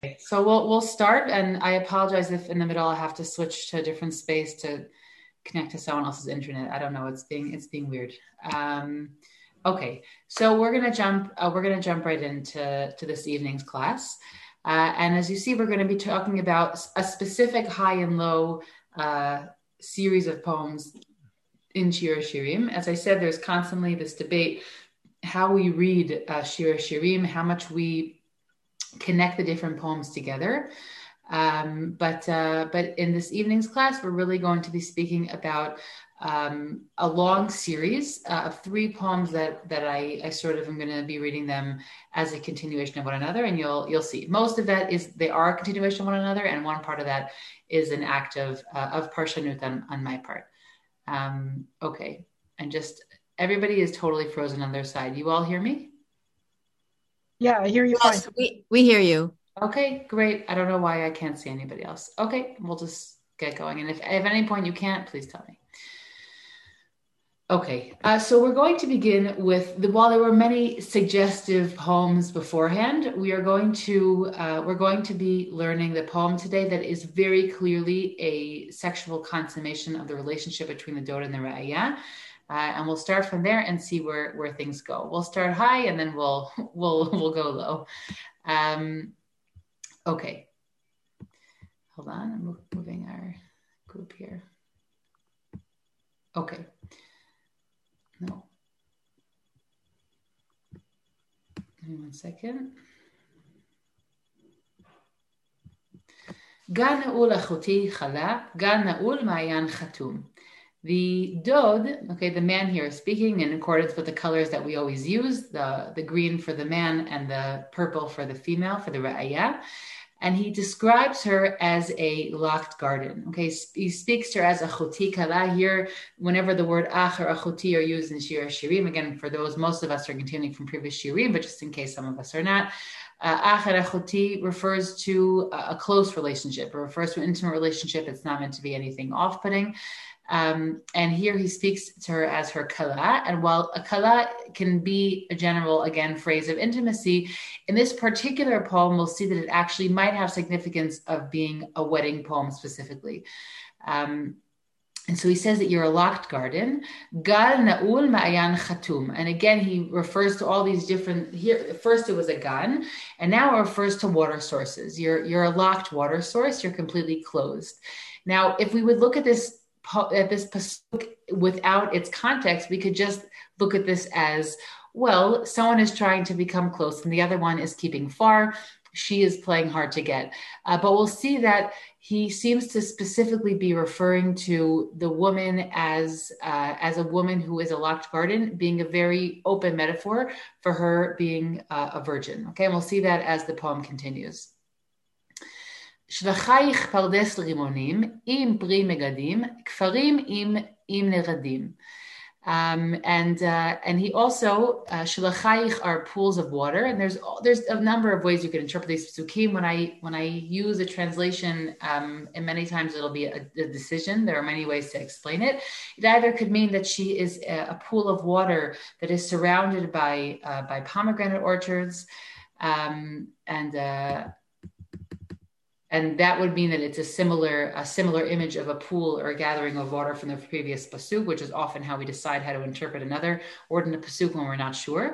So we'll start, and I apologize if in the middle I have to switch to a different space to connect to someone else's internet. I don't know. It's being weird. Um, okay, so we're gonna jump right into this evening's class, and as you see, we're going to be talking about a specific high and low uh, series of poems in Shir Shirim. As I said, there's constantly this debate how we read Shir Shirim, how much we connect the different poems together. But in this evening's class, we're really going to be speaking about a long series of three poems that I sort of am going to be reading them as a continuation of one another, and you'll see most of that is they are a continuation of one another, and one part of that is an act of parshanut on my part. Okay, and just everybody is totally frozen on their side. You all hear me? Yeah, I hear you fine. Yes, we hear you. Okay, great. I don't know why I can't see anybody else. Okay, we'll just get going. And if at any point you can't, please tell me. Okay, so we're going to begin with while there were many suggestive poems beforehand, we're going to be learning the poem today that is very clearly a sexual consummation of the relationship between the Dod and the Ra'aya. And we'll start from there and see where things go. We'll start high and then we'll go low. Okay. Hold on, I'm moving our group here. Okay. No. Give me 1 second. Gan na'ul achoti chala, gan na'ul ma'ayan chatum. The Dod, okay, the man here is speaking in accordance with the colors that we always use, the green for the man and the purple for the female, for the Ra'aya. And he describes her as a locked garden. Okay, he speaks to her as a choti kala. Here, whenever the word ach or achoti are used in Shir Shirim, again, for those, most of us are continuing from previous Shirim, but just in case some of us are not, ach and achoti refers to a close relationship. It refers to an intimate relationship. It's not meant to be anything off-putting. And here he speaks to her as her kala. And while a kala can be a general, again, phrase of intimacy, in this particular poem, we'll see that it actually might have significance of being a wedding poem specifically. And so he says that you're a locked garden. Gal na'ul ma'ayan chatum. And again, he refers to all these different, here, first it was a gan, and now it refers to water sources. You're a locked water source. You're completely closed. Now, if we would look at this pasuk without its context, we could just look at this as, well, someone is trying to become close and the other one is keeping far. She is playing hard to get. But we'll see that he seems to specifically be referring to the woman as a woman who is a locked garden, being a very open metaphor for her being a virgin. Okay, and we'll see that as the poem continues. Shvachayich pardes rimonim, im pri megadim, kfarim im neradim. And he also shilachayich are pools of water, and there's a number of ways you can interpret these psukim. When I use a translation, and many times it'll be a decision. There are many ways to explain it. It either could mean that she is a pool of water that is surrounded by pomegranate orchards, and that would mean that it's a similar image of a pool or a gathering of water from the previous pasuk, which is often how we decide how to interpret another ordinate pasuk when we're not sure.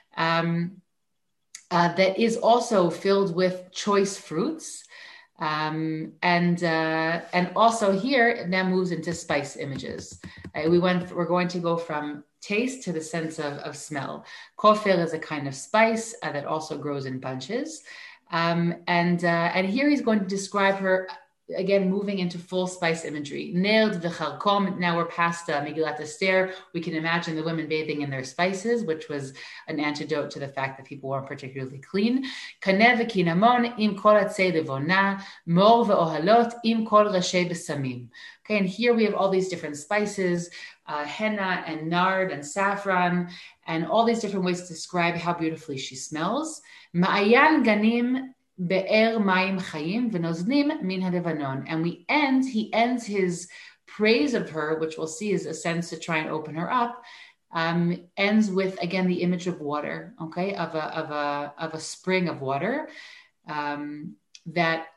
That is also filled with choice fruits. And also here it now moves into spice images. We're going to go from taste to the sense of smell. Kofir is a kind of spice that also grows in bunches. And here he's going to describe her again, moving into full spice imagery. Nerd v'charkom. Now we're past Megillat Esther. We can imagine the women bathing in their spices, which was an antidote to the fact that people weren't particularly clean. Kaneh v'kinamon im kol atzei levona, mor ve'ohalot im kol rashe b'samim. Okay, and here we have all these different spices, henna and nard and saffron, and all these different ways to describe how beautifully she smells. Ma'ayan ganim be'er mayim chayim v'noznim min halevanon. And he ends his praise of her, which we'll see is a sense to try and open her up, ends with, again, the image of water, okay, of a spring of water. that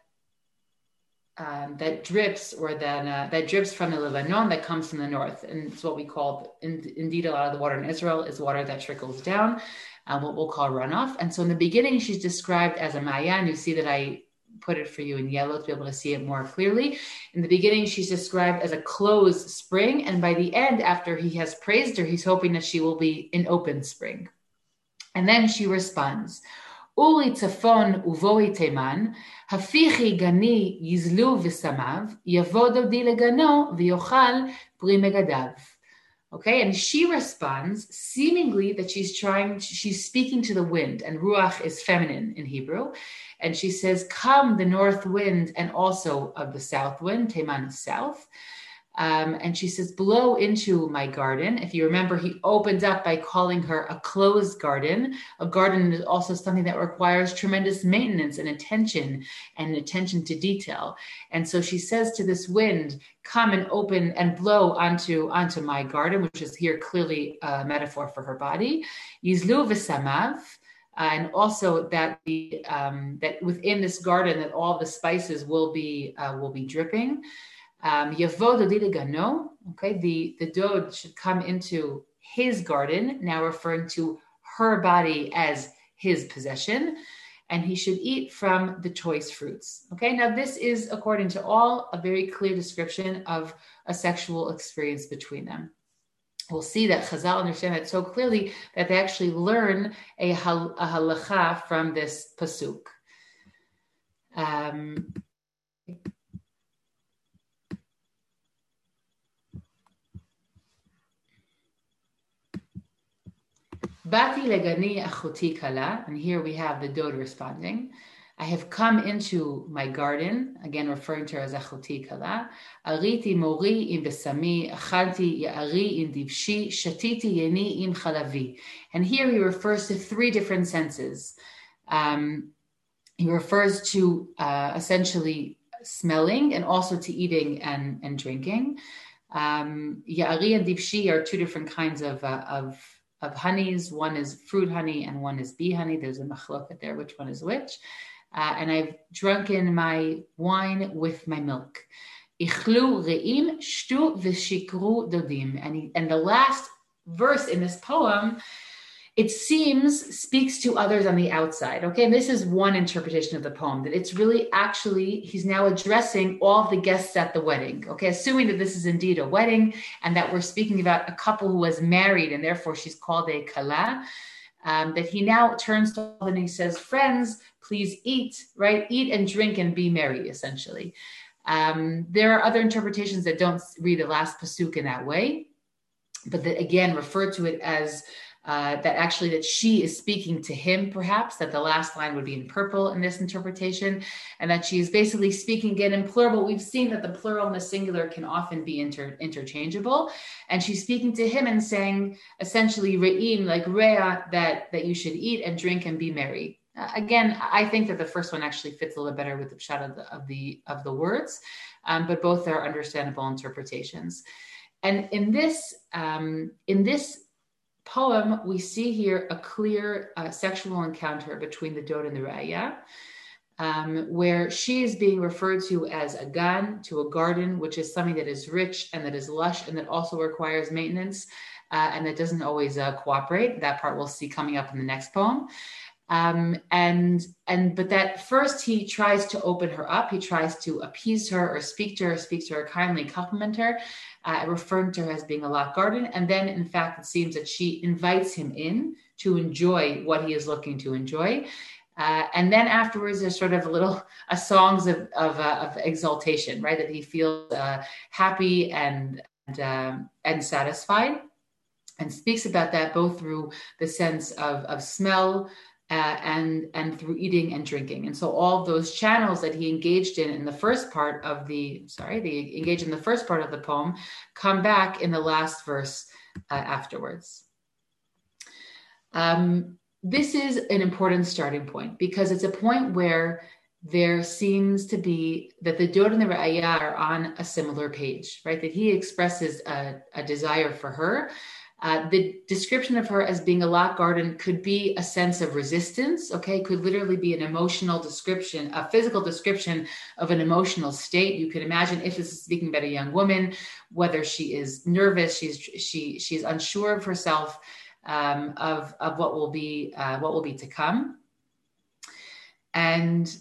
that drips from the Lebanon, that comes from the north, and it's what we call, indeed, a lot of the water in Israel is water that trickles down, what we'll call runoff. And so in the beginning, she's described as a Mayan. You see that I put it for you in yellow to be able to see it more clearly. In the beginning, she's described as a closed spring, and by the end, after he has praised her, he's hoping that she will be an open spring. And then she responds, Uri tzafon uvoi teman, hafichi gani yizlu v'samav, yavo dodi legano v'yochal pri megadav. Okay, and she responds, seemingly that she's speaking to the wind, and ruach is feminine in Hebrew, and she says, come the north wind and also of the south wind, teman is south. And she says, blow into my garden. If you remember, he opened up by calling her a closed garden. A garden is also something that requires tremendous maintenance and attention to detail. And so she says to this wind, come and open and blow onto my garden, which is here clearly a metaphor for her body. Yizlu v'samav. And also that that within this garden, that all the spices will be dripping. Yavo dodi legano, okay, the dod should come into his garden, now referring to her body as his possession, and he should eat from the choice fruits. Okay, now this is, according to all, a very clear description of a sexual experience between them. We'll see that Chazal understand that so clearly that they actually learn a halacha from this pasuk. Bati legani achuti kala, and here we have the dod responding. I have come into my garden, again referring to her as achuti kala. Ariti mori im besami, achanti ya'ari im divshi, shatiti yeni im chalavi. And here he refers to three different senses. He refers to essentially smelling and also to eating and drinking. Ya'ari and divshi are two different kinds of honeys. One is fruit honey and one is bee honey. There's a machloket there, which one is which. And I've drunken my wine with my milk. Ichlu re'im shtu v'shikru dodim. And the last verse in this poem, it seems, speaks to others on the outside. Okay, and this is one interpretation of the poem, that it's really actually, he's now addressing all of the guests at the wedding. Okay, assuming that this is indeed a wedding and that we're speaking about a couple who was married and therefore she's called a kala, that he now turns to them and he says, friends, please eat, right? Eat and drink and be merry, essentially. There are other interpretations that don't read the last pasuk in that way, but that again refer to it as that she is speaking to him, perhaps, that the last line would be in purple in this interpretation, and that she is basically speaking again in plural. But we've seen that the plural and the singular can often be interchangeable. And she's speaking to him and saying, essentially, re'im, like rea, that you should eat and drink and be merry. Again, I think that the first one actually fits a little better with the pshat of the words, but both are understandable interpretations. And in this poem, we see here a clear sexual encounter between the dod and the raya, where she is being referred to as a gan, to a garden, which is something that is rich and that is lush and that also requires maintenance and that doesn't always cooperate. That part we'll see coming up in the next poem. But that first he tries to open her up. He tries to appease her or speak to her kindly, compliment her, referring to her as being a lot garden. And then, in fact, it seems that she invites him in to enjoy what he is looking to enjoy. And then afterwards, there's sort of songs of exaltation, right? That he feels happy and satisfied, and speaks about that both through the sense of smell, and through eating and drinking. And so all of those channels that he engaged in the first part of the poem come back in the last verse afterwards. This is an important starting point because it's a point where there seems to be that the dod and the ra'aya are on a similar page, right? That he expresses a desire for her, The description of her as being a locked garden could be a sense of resistance, okay? Could literally be an emotional description, a physical description of an emotional state. You could imagine if this is speaking about a young woman, whether she is nervous, she's unsure of herself, of what will be to come. And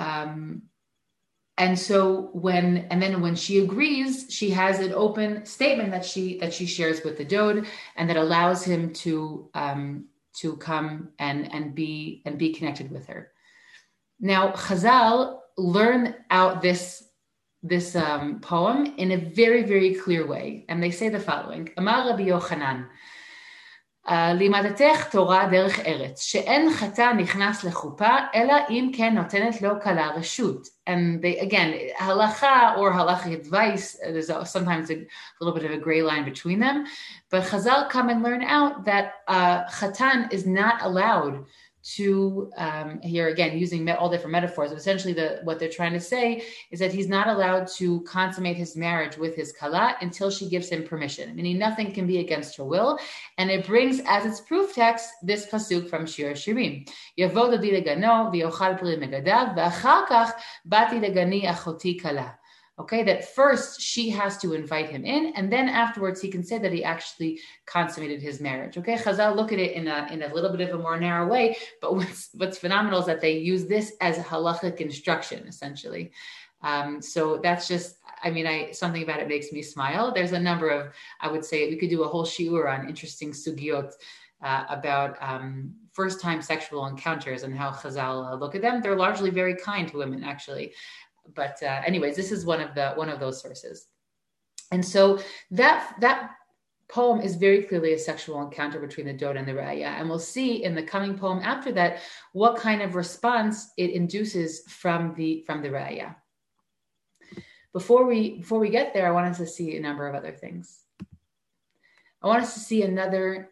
so when she agrees, she has an open statement that she shares with the Dode, and that allows him to come and be connected with her. Now, Chazal learn out this poem in a very, very clear way, and they say the following: Amar Rabbi Yochanan, לימדתך תורה דרך ארץ, שאין חתן נכנס לחופה, אלא אם כן נותנת לו כלה רשות. And they, again, halacha or halachic advice, there's sometimes a little bit of a gray line between them, but Chazal come and learn out that chatan is not allowed to, here again, using all different metaphors, but essentially what they're trying to say is that he's not allowed to consummate his marriage with his kala until she gives him permission, meaning nothing can be against her will. And it brings as its proof text this pasuk from Shir Shirim: Yavo dodi legano v'yochal pri megadav v'achar kach bati legani achoti kala. Okay, that first she has to invite him in, and then afterwards he can say that he actually consummated his marriage. Okay, Chazal look at it in a little bit of a more narrow way, but what's phenomenal is that they use this as a halachic instruction, essentially. So that's just, something about it makes me smile. There's a number of, I would say, we could do a whole shiur on interesting sugiot about first-time sexual encounters and how Chazal look at them. They're largely very kind to women, actually. But anyways, this is one of those sources. And so that poem is very clearly a sexual encounter between the Dode and the Raya. And we'll see in the coming poem after that what kind of response it induces from the Raya. Before we get there, I want us to see a number of other things. I want us to see another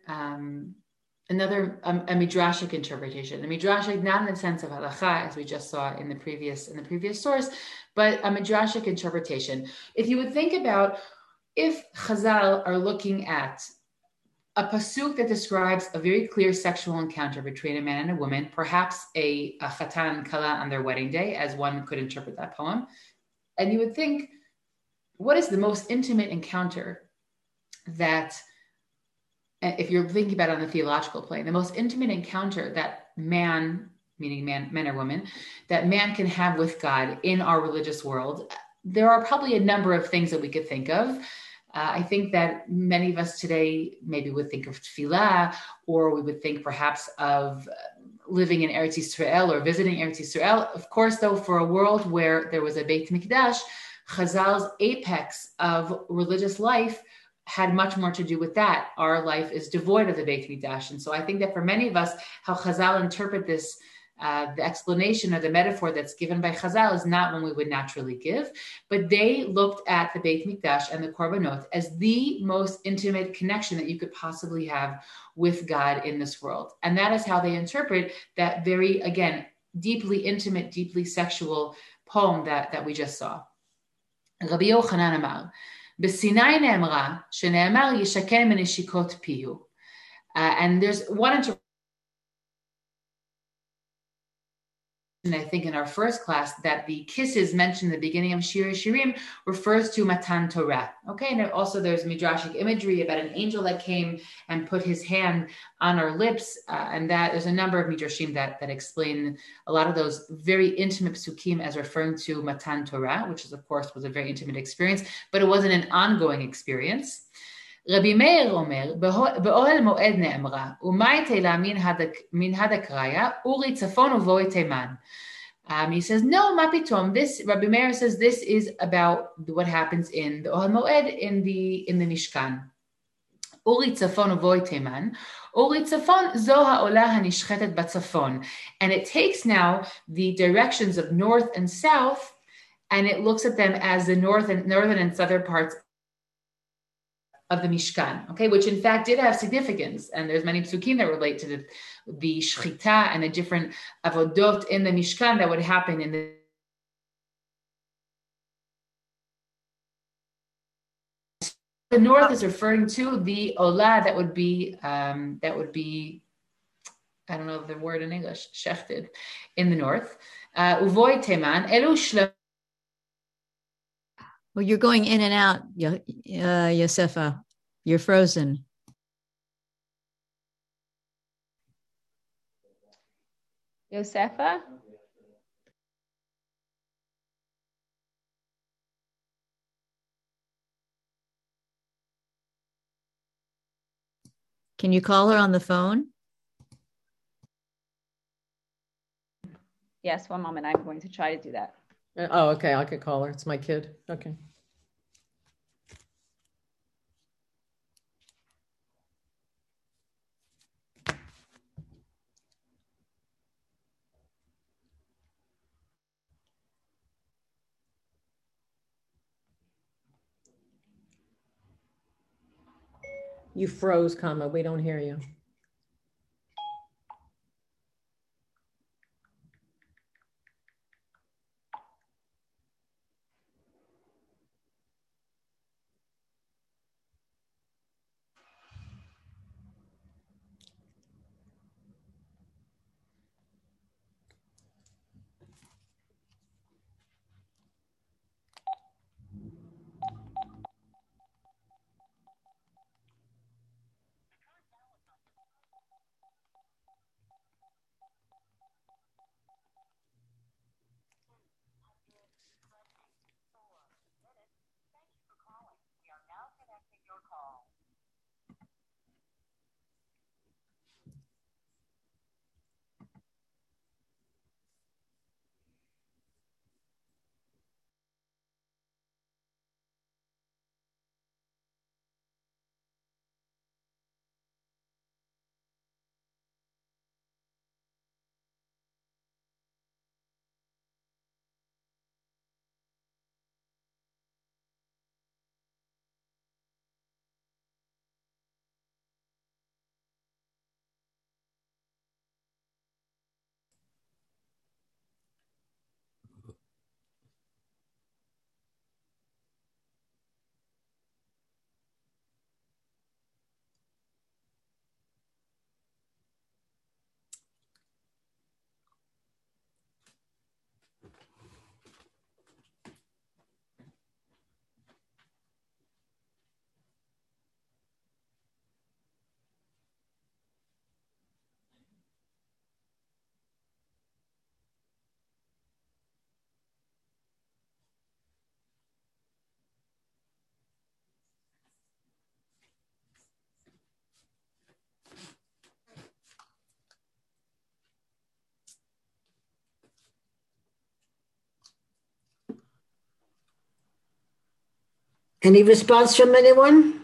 midrashic interpretation. A midrashic, not in the sense of halacha, as we just saw in the previous source, but a midrashic interpretation. If you would think about, if Chazal are looking at a pasuk that describes a very clear sexual encounter between a man and a woman, perhaps a chatan and kala on their wedding day, as one could interpret that poem, and you would think, what is the most intimate encounter that, if you're thinking about it on the theological plane, the most intimate encounter that man, meaning men or women, that man can have with God in our religious world? There are probably a number of things that we could think of. I think that many of us today maybe would think of tefillah, or we would think perhaps of living in Eretz Yisrael or visiting Eretz Yisrael. Of course, though, for a world where there was a Beit Mikdash, Chazal's apex of religious life had much more to do with that. Our life is devoid of the Beit Mikdash. And so I think that for many of us, how Chazal interpret this, the explanation or the metaphor that's given by Chazal is not one we would naturally give, but they looked at the Beit Mikdash and the Korbanot as the most intimate connection that you could possibly have with God in this world. And that is how they interpret that very, again, deeply intimate, deeply sexual poem that we just saw. Rabbi Yochanan Amar, בסיני נאמרה, שנאמר ישכן מנשיקות פיהו. And there's one interpretation, I think, in our first class, that the kisses mentioned in the beginning of Shir Shirim refers to Matan Torah. Okay, and also there's midrashic imagery about an angel that came and put his hand on our lips, and that there's a number of midrashim that explain a lot of those very intimate psukim as referring to Matan Torah, which is, of course, was a very intimate experience, but it wasn't an ongoing experience. רבי מאיר אומר, באוהל מועד נאמרה, ומאי תהילה מן הדקריה, אורי צפון ובואי תימן. He says, no, ma pitom. This, Rabbi Meir says, this is about what happens in the Ohel Moed in the Mishkan. Uri tzafon uvoi teman. Uri tzafon zo ha'olah hanishchetet batzafon. And it takes now the directions of north and south, and it looks at them as the northern and southern parts of the Mishkan, okay, which in fact did have significance. And there's many psukim that relate to the shchita and the different avodot in the Mishkan that would happen in the the north is referring to the Ola that would be I don't know the word in English, shefted in the north. Uvoy Teman, Elu Shlo. Well, you're going in and out, Yosefa. You're frozen. Yosefa? Can you call her on the phone? Yes, one moment. I'm going to try to do that. Oh, okay. I could call her. It's my kid. Okay. You froze, Kama. We don't hear you. Any response from anyone?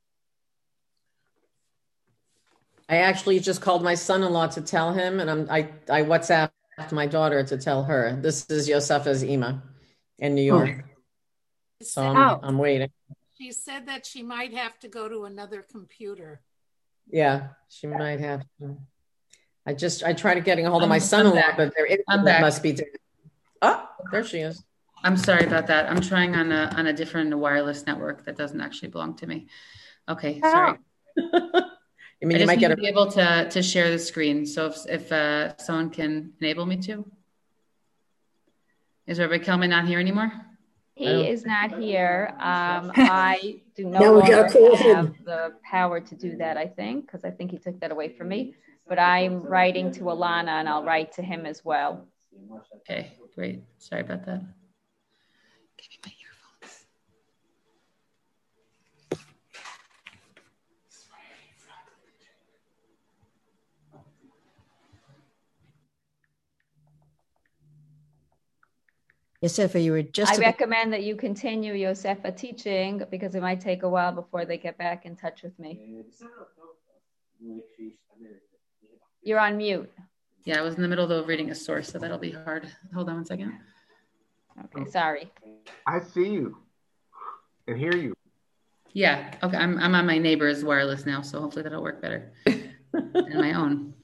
I actually just called my son-in-law to tell him, and I WhatsApped my daughter to tell her. This is Yosefa's Ima in New York. So I'm waiting. She said that she might have to go to another computer. Yeah, she might have to. I tried getting a hold of my son-in-law, but their internet must be dead. Oh, there she is. I'm sorry about that. I'm trying on a different wireless network that doesn't actually belong to me. Okay, sorry. I mean, I you might need get to be able to share the screen. So if someone can enable me to. Is Rabbi Kelman not here anymore? He is not here. I do no longer have the power to do that, I think, because I think he took that away from me. But I'm writing to Alana, and I'll write to him as well. Okay, great. Sorry about that. Give me my earphones. Yosefa, you were just. I recommend that you continue Yosefa teaching because it might take a while before they get back in touch with me. You're on mute. Yeah, I was in the middle of reading a source, so that'll be hard. Hold on one second. Okay, sorry. I see you and hear you. Yeah, okay. I'm on my neighbor's wireless now, so hopefully that'll work better than my own.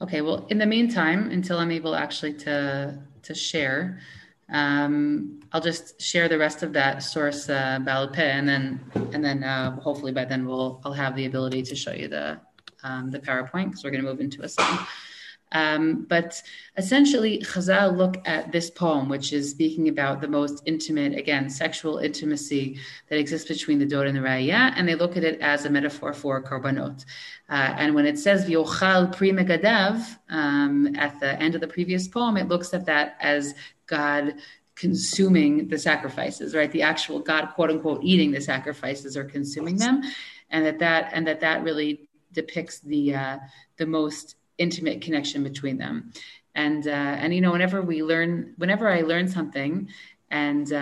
Okay, well, in the meantime, until I'm able actually to share, I'll just share the rest of that source Baal Peh, and then hopefully by then I'll have the ability to show you the PowerPoint, because we're going to move into a song. But essentially, Chazal look at this poem, which is speaking about the most intimate, again, sexual intimacy that exists between the Dor and the Raya, and they look at it as a metaphor for korbanot. And when it says V'yochal pri megadav at the end of the previous poem, it looks at that as God consuming the sacrifices, right? The actual God, quote unquote, eating the sacrifices or consuming them, and that really depicts the most intimate connection between them. And whenever I learn something and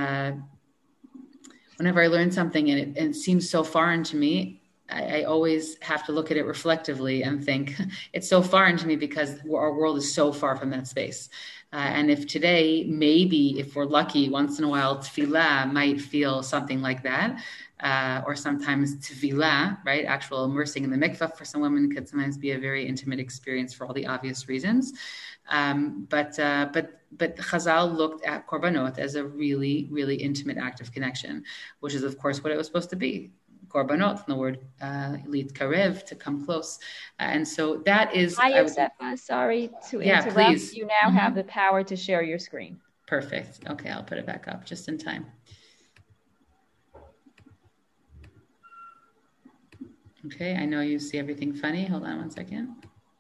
it seems so foreign to me, I always have to look at it reflectively and think it's so foreign to me because our world is so far from that space. And if today, maybe if we're lucky, once in a while, tefillah might feel something like that, or sometimes tefillah, right? Actual immersing in the mikvah for some women could sometimes be a very intimate experience for all the obvious reasons. But Chazal looked at korbanot as a really, really intimate act of connection, which is, of course, what it was supposed to be. Korbanot, from the word litkarev, to come close. And so that is... Hi, Yosefa. Sorry to interrupt. Please. You now have the power to share your screen. Perfect. Okay, I'll put it back up just in time. Okay, I know you see everything funny. Hold on one second.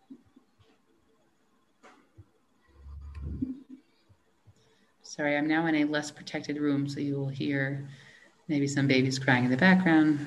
Sorry, I'm now in a less protected room, so you will hear maybe some babies crying in the background.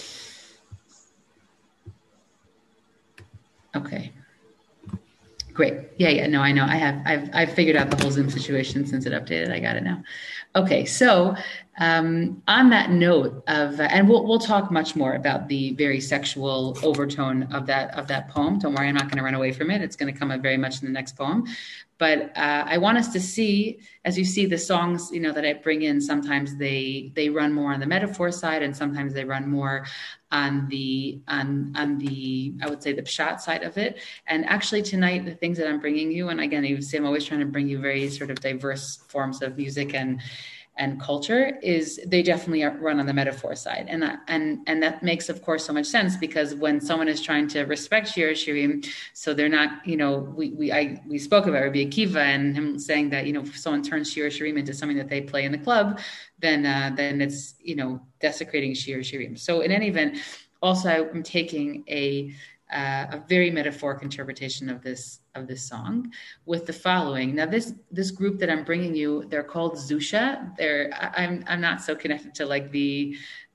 Okay. Great. Yeah. No, I know. I've figured out the whole Zoom situation since it updated. I got it now. Okay. So on that note of, and we'll talk much more about the very sexual overtone of that poem. Don't worry, I'm not going to run away from it. It's going to come up very much in the next poem. But I want us to see, as you see the songs, that I bring in, sometimes they run more on the metaphor side, and sometimes they run more on the I would say the pshat side of it. And actually tonight, the things that I'm bringing you, and again, you see, I'm always trying to bring you very sort of diverse forms of music and culture, is they definitely run on the metaphor side. And that makes, of course, so much sense, because when someone is trying to respect Shir Shirim, so they're not, we spoke about Rabbi Akiva and him saying that, if someone turns Shir Shirim into something that they play in the club, then it's, desecrating Shir Shirim. So in any event, also I'm taking a very metaphoric interpretation of this song with the following. Now, this group that I'm bringing you, they're called Zusha. I'm not so connected to like the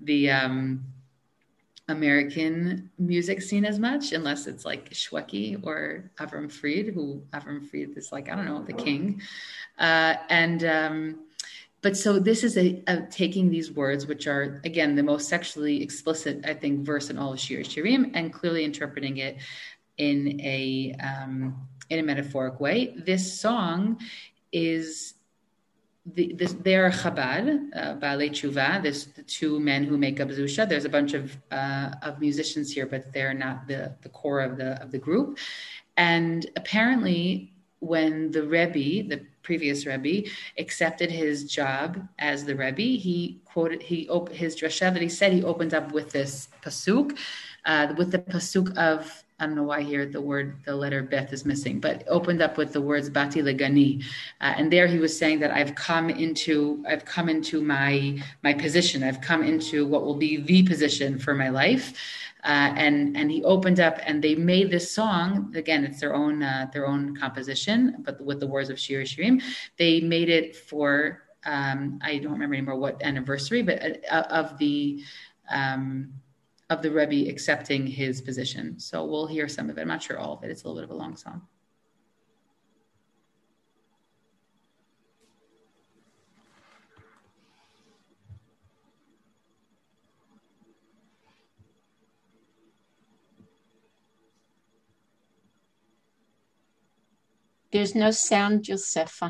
American music scene as much, unless it's like Shweki or Avram Fried, Avram Fried is like, I don't know, the king. But so this is taking these words, which are, again, the most sexually explicit, I think, verse in all of Shir Shirim, and clearly interpreting it in a metaphoric way. This song is, they are Chabad, Baalei Tshuva. There's the two men who make up Zusha. There's a bunch of musicians here, but they're not the core of the group. And apparently, when the Rebbe, the previous Rebbe, accepted his job as the Rebbe, his drasha that he said, he opened up with this pasuk, with the pasuk of, I don't know why here the letter Beth is missing, but opened up with the words Bati Legani. And there he was saying that I've come into my position. I've come into what will be the position for my life. And he opened up, and they made this song. Again, it's their own composition, but with the words of Shir Shirim. They made it for, I don't remember anymore what anniversary, but of the Rebbe accepting his position. So we'll hear some of it. I'm not sure all of it. It's a little bit of a long song. There's no sound, Josefa.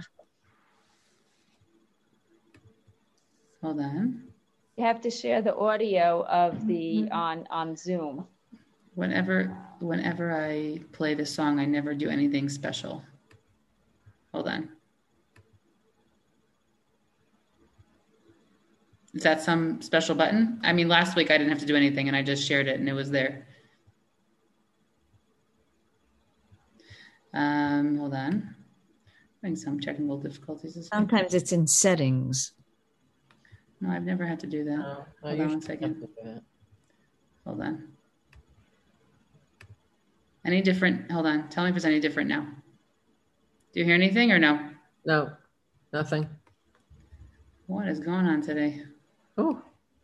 Hold on. You have to share the audio of the on Zoom. Whenever I play this song, I never do anything special. Hold on. Is that some special button? I mean, last week I didn't have to do anything and I just shared it and it was there. Hold on. Having some technical difficulties. Sometimes it's in settings. No, I've never had to do that. No, Hold on 1 second. Hold on. Any different? Hold on. Tell me if it's any different now. Do you hear anything or no? No, nothing. What is going on today? Oh.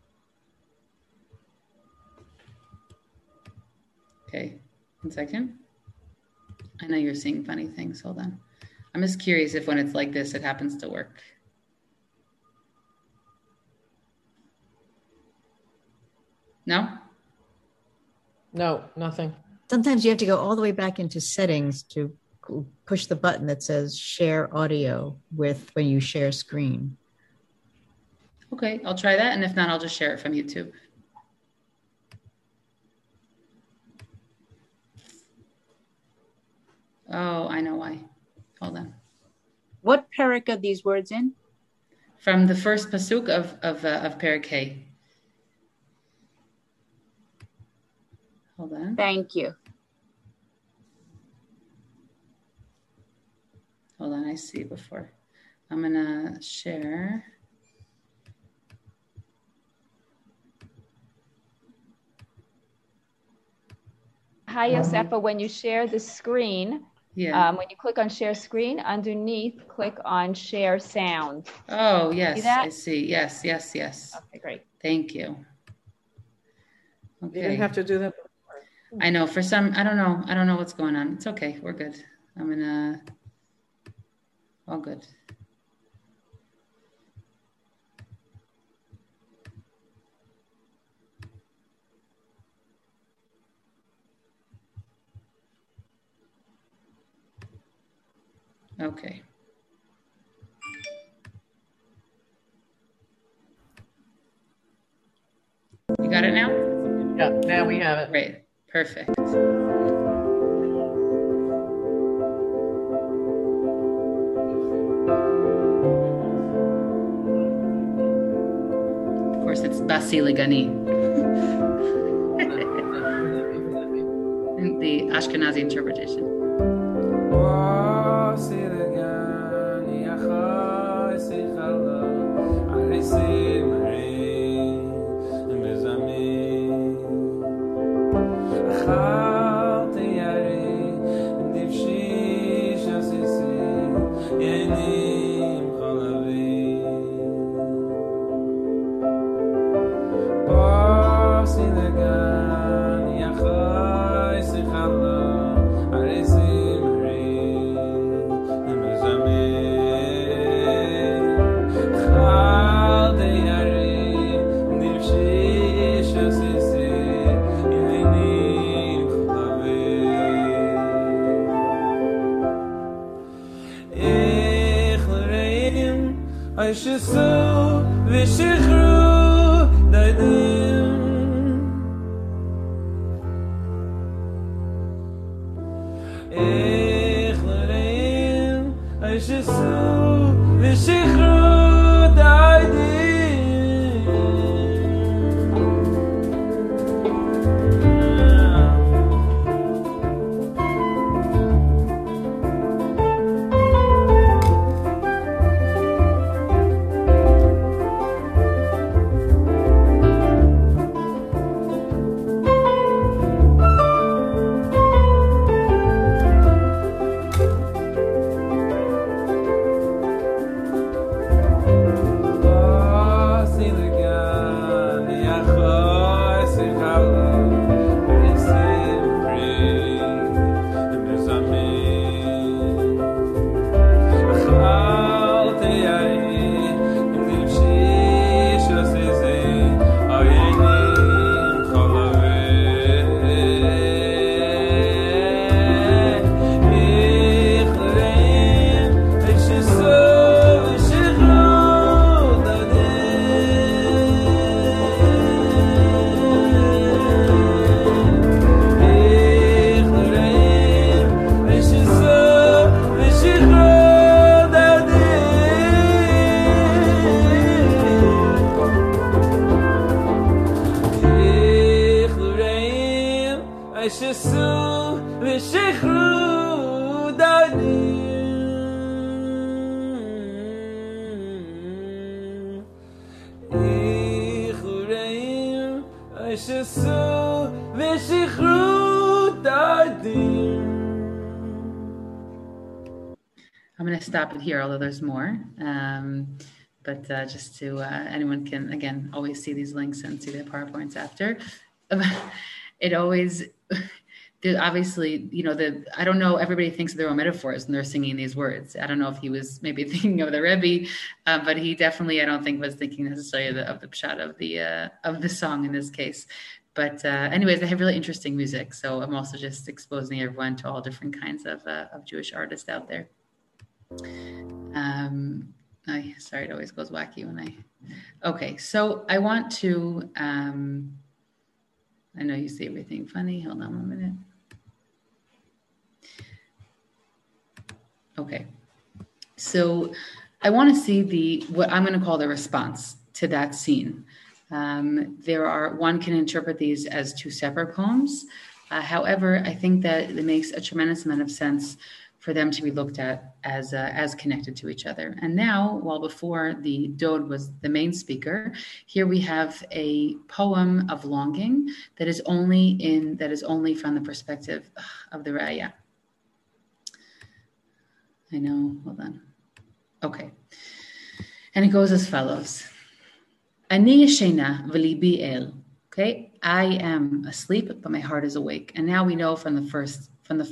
Okay. 1 second. I know you're seeing funny things. Hold on. I'm just curious if when it's like this, it happens to work. No? No, nothing. Sometimes you have to go all the way back into settings to push the button that says share audio with when you share screen. Okay, I'll try that. And if not, I'll just share it from YouTube. Oh, I know why. Hold on. What parak are these words in? From the first pasuk of Parak Hay. Hold on. Thank you. Hold on, I see before. I'm gonna share. Hi, Yosefa, when you share the screen, when you click on share screen, underneath, click on share sound. Oh, yes, I see. Yes. Okay, great. Thank you. Okay. You didn't have to do that before. I know, for some, I don't know what's going on. It's okay, we're good. All good. Okay. You got it now? Yeah, now we have it. Great. Perfect. Of course, it's Basili Gani. The Ashkenazi interpretation. I'm going to stop it here, although there's more. But just to, anyone can, again, always see these links and see the PowerPoints after. It always, obviously, you know, I don't know, everybody thinks of their own metaphors when they're singing these words. I don't know if he was maybe thinking of the Rebbe, but he definitely, I don't think, was thinking necessarily of the pshat of the song in this case. But anyways, they have really interesting music. So I'm also just exposing everyone to all different kinds of Jewish artists out there. Sorry, it always goes wacky when okay, so I want to, I know you see everything funny. Hold on 1 minute. Okay, so I want to see what I'm going to call the response to that scene. One can interpret these as two separate poems. However, I think that it makes a tremendous amount of sense for them to be looked at as connected to each other. And now, while before the Dod was the main speaker, here we have a poem of longing that is only from the perspective of the Raya. I know, hold on. Okay. And it goes as follows. Ani yeshena v'libi el. Okay, I am asleep, but my heart is awake. And now we know from the first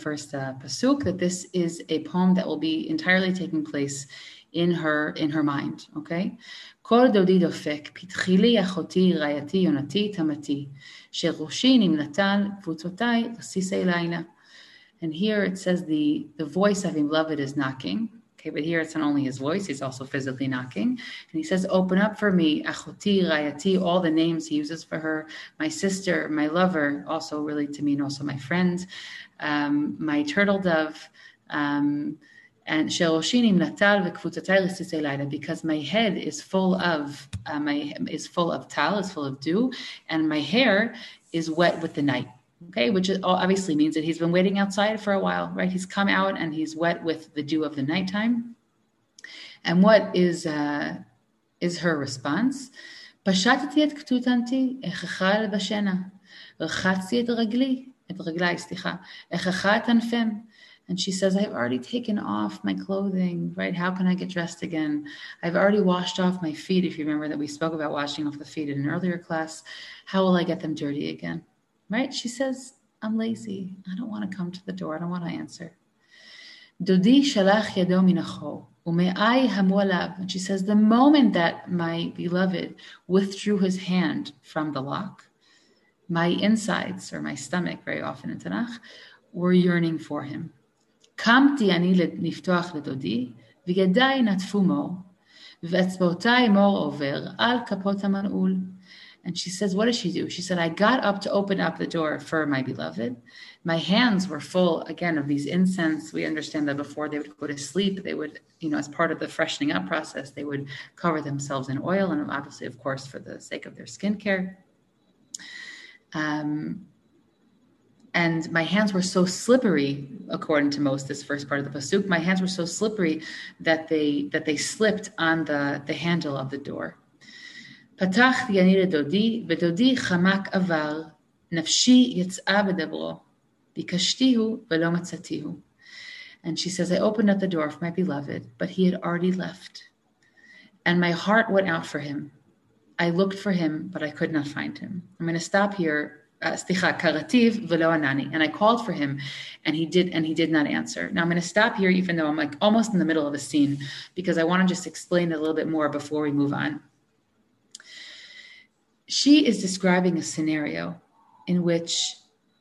pasuk that this is a poem that will be entirely taking place in her mind. Okay, kol dodi dofek pitchili achoti rayati yonati tamati sheroshi nimnatal kvutzotai tasisei laina. And here it says the voice of him beloved is knocking. Okay, but here it's not only his voice, he's also physically knocking. And he says, open up for me, achoti, rayati, all the names he uses for her, my sister, my lover, also really to me and also my friend, my turtle dove, and sheroshini natal v'kvutzatai l'sisei laila, because my head is full of tal, is full of dew, and my hair is wet with the night. Okay, which obviously means that he's been waiting outside for a while, right? He's come out and he's wet with the dew of the nighttime. And what is her response? Pashatati et ktutanti echacha bashena, rachatzi et reglai, echacha et anfem. And she says, I've already taken off my clothing, right? How can I get dressed again? I've already washed off my feet. If you remember that we spoke about washing off the feet in an earlier class, how will I get them dirty again? Right? She says, I'm lazy. I don't want to come to the door. I don't want to answer. Dodi shalach yado minacho ume'ai hamu alav. And she says, the moment that my beloved withdrew his hand from the lock, my insides, or my stomach, very often in Tanakh, were yearning for him. Kamti ani niftoach ledodi v'yadai natfu mo v'etzbotai mor over al kapot haman'ul. And she says, what does she do? She said, I got up to open up the door for my beloved. My hands were full, again, of these incense. We understand that before they would go to sleep, they would, as part of the freshening up process, they would cover themselves in oil, and obviously, of course, for the sake of their skincare. And my hands were so slippery, according to most, this first part of the pasuk, my hands were so slippery that they slipped on the handle of the door. פתחתי אני לדודי, ודודי חמק עבר, נפשי יצאה בדברו, ביקשתיהו ולא מצאתיהו. And she says, I opened up the door for my beloved, but he had already left. And my heart went out for him. I looked for him, but I could not find him. I'm going to stop here. Karativ v'lo anani. And I called for him, and he did not answer. Now I'm going to stop here, even though I'm like almost in the middle of a scene, because I want to just explain a little bit more before we move on. She is describing a scenario in which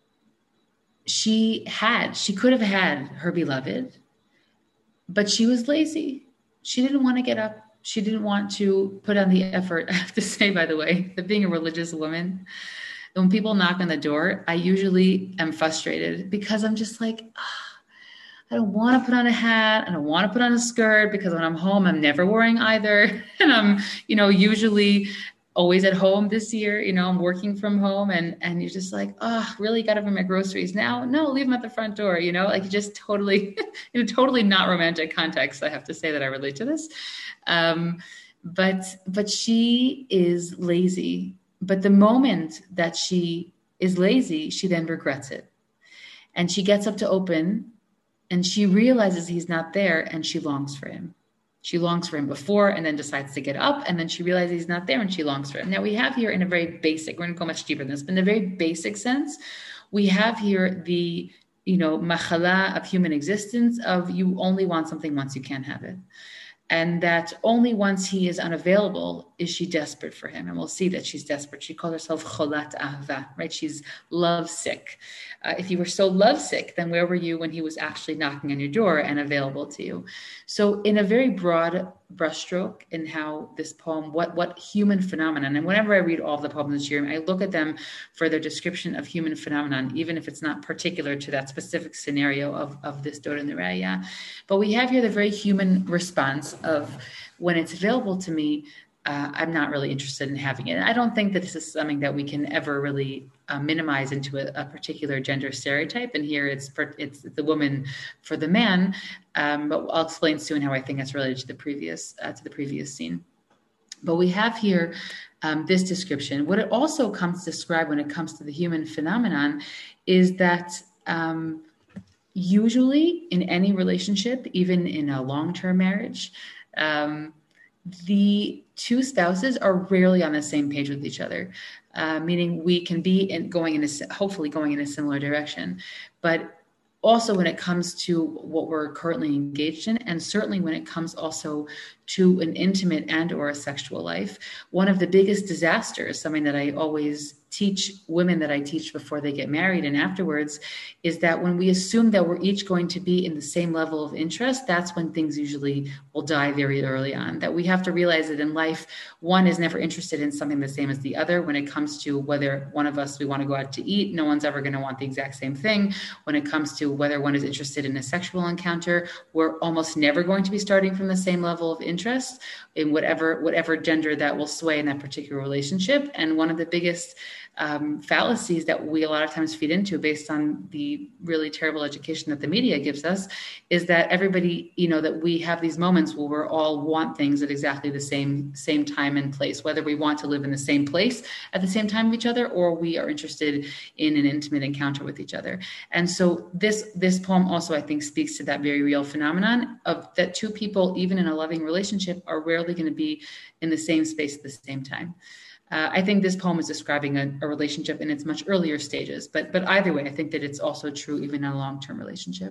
she could have had her beloved, but she was lazy. She didn't want to get up. She didn't want to put on the effort. I have to say, by the way, that being a religious woman, when people knock on the door, I usually am frustrated because I'm just like, I don't want to put on a hat. I don't want to put on a skirt because when I'm home, I'm never wearing either. And I'm, usually always at home this year, I'm working from home, and you're just like, oh, really got to bring my groceries now? No, leave them at the front door, like just totally, in a totally not romantic context. I have to say that I relate to this. But she is lazy. But the moment that she is lazy, she then regrets it. And she gets up to open and she realizes he's not there, and she longs for him. She longs for him before and then decides to get up, and then she realizes he's not there and she longs for him. Now we have here in a very basic, we're going to go much deeper than this, but in a very basic sense, we have here the, machala of human existence of you only want something once you can't have it. And that only once he is unavailable is she desperate for him. And we'll see that she's desperate. She calls herself cholat ahava, right? She's lovesick. If you were so lovesick, then where were you when he was actually knocking on your door and available to you? So in a very broad brushstroke in how this poem, what human phenomenon, and whenever I read all of the poems this year, I look at them for their description of human phenomenon, even if it's not particular to that specific scenario of this Dod and the Raya. But we have here the very human response of, when it's available to me, I'm not really interested in having it. I don't think that this is something that we can ever really minimize into a particular gender stereotype. And here it's the woman for the man. But I'll explain soon how I think that's related to the previous scene. But we have here this description. What it also comes to describe when it comes to the human phenomenon is that usually in any relationship, even in a long-term marriage, the two spouses are rarely on the same page with each other, meaning we can be hopefully going in a similar direction. But also when it comes to what we're currently engaged in, and certainly when it comes also to an intimate and or a sexual life, one of the biggest disasters, something that I always teach women that I teach before they get married and afterwards, is that when we assume that we're each going to be in the same level of interest, that's when things usually will die very early on. That we have to realize that in life, one is never interested in something the same as the other. When it comes to whether one of us, we want to go out to eat, no one's ever going to want the exact same thing. When it comes to whether one is interested in a sexual encounter, we're almost never going to be starting from the same level of interest in whatever gender that will sway in that particular relationship. And one of the biggest fallacies that we a lot of times feed into based on the really terrible education that the media gives us is that everybody, that we have these moments where we all want things at exactly the same time and place, whether we want to live in the same place at the same time of each other, or we are interested in an intimate encounter with each other. And so this poem also, I think, speaks to that very real phenomenon of that two people, even in a loving relationship, are rarely going to be in the same space at the same time. I think this poem is describing a relationship in its much earlier stages, but either way, I think that it's also true even in a long-term relationship.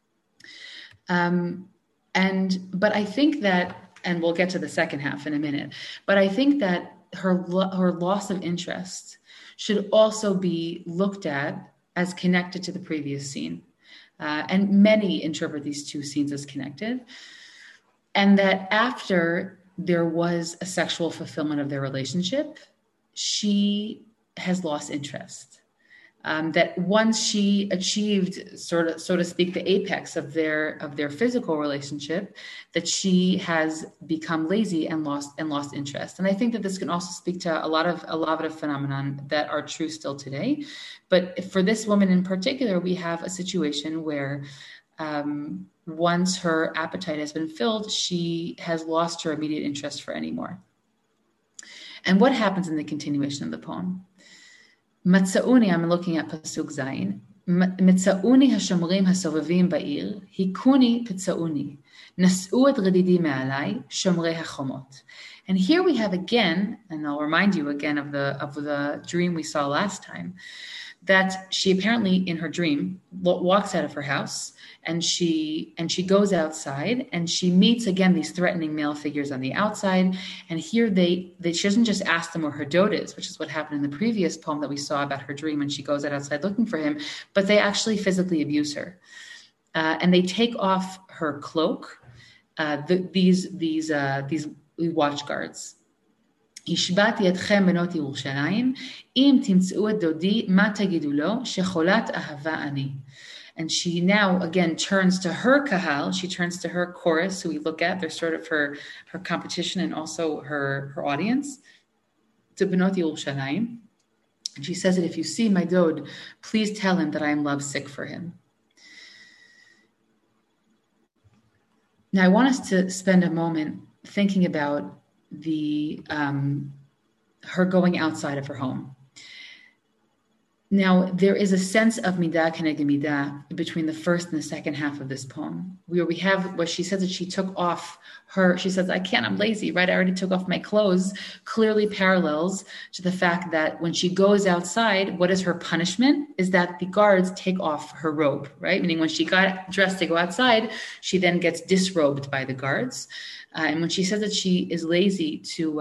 But I think that, and we'll get to the second half in a minute, but I think that her loss of interest should also be looked at as connected to the previous scene. And many interpret these two scenes as connected. And that after there was a sexual fulfillment of their relationship, she has lost interest. That once she achieved, so to speak, the apex of their physical relationship, that she has become lazy and lost interest. And I think that this can also speak to a lot of phenomenon that are true still today. But for this woman in particular, we have a situation where once her appetite has been filled, she has lost her immediate interest for any more. And what happens in the continuation of the poem? Matza'uni, I'm looking at Pasuk Zayin. Matza'uni hashomrim hasovavim ba'ir, hikuni pitza'uni, nas'u et redidi me'alai, shomrei hachomot. And here we have again, and I'll remind you again of the dream we saw last time, that she apparently in her dream walks out of her house and she goes outside and she meets again these threatening male figures on the outside. And here she doesn't just ask them where her dot is, which is what happened in the previous poem that we saw about her dream when she goes outside looking for him, but they actually physically abuse her. And they take off her cloak, these watch guards. השבעתי אתכם בנות ירושלים, אם תמצאו את דודי, מה תגידו לו? שחולת אהבה אני. And she now again turns to her kahal, she turns to her chorus, who we look at, they're sort of her competition and also her audience. to Benot Yerushalayim. And she says that if you see my dod, please tell him that I am lovesick for him. Now, I want us to spend a moment thinking about her going outside of her home. Now, there is a sense of midah keneged midah between the first and the second half of this poem, where we have where she says that she took off she says, I can't, I'm lazy, right? I already took off my clothes, clearly parallels to the fact that when she goes outside, what is her punishment? Is that the guards take off her robe, right? Meaning when she got dressed to go outside, she then gets disrobed by the guards. And when she says that she is lazy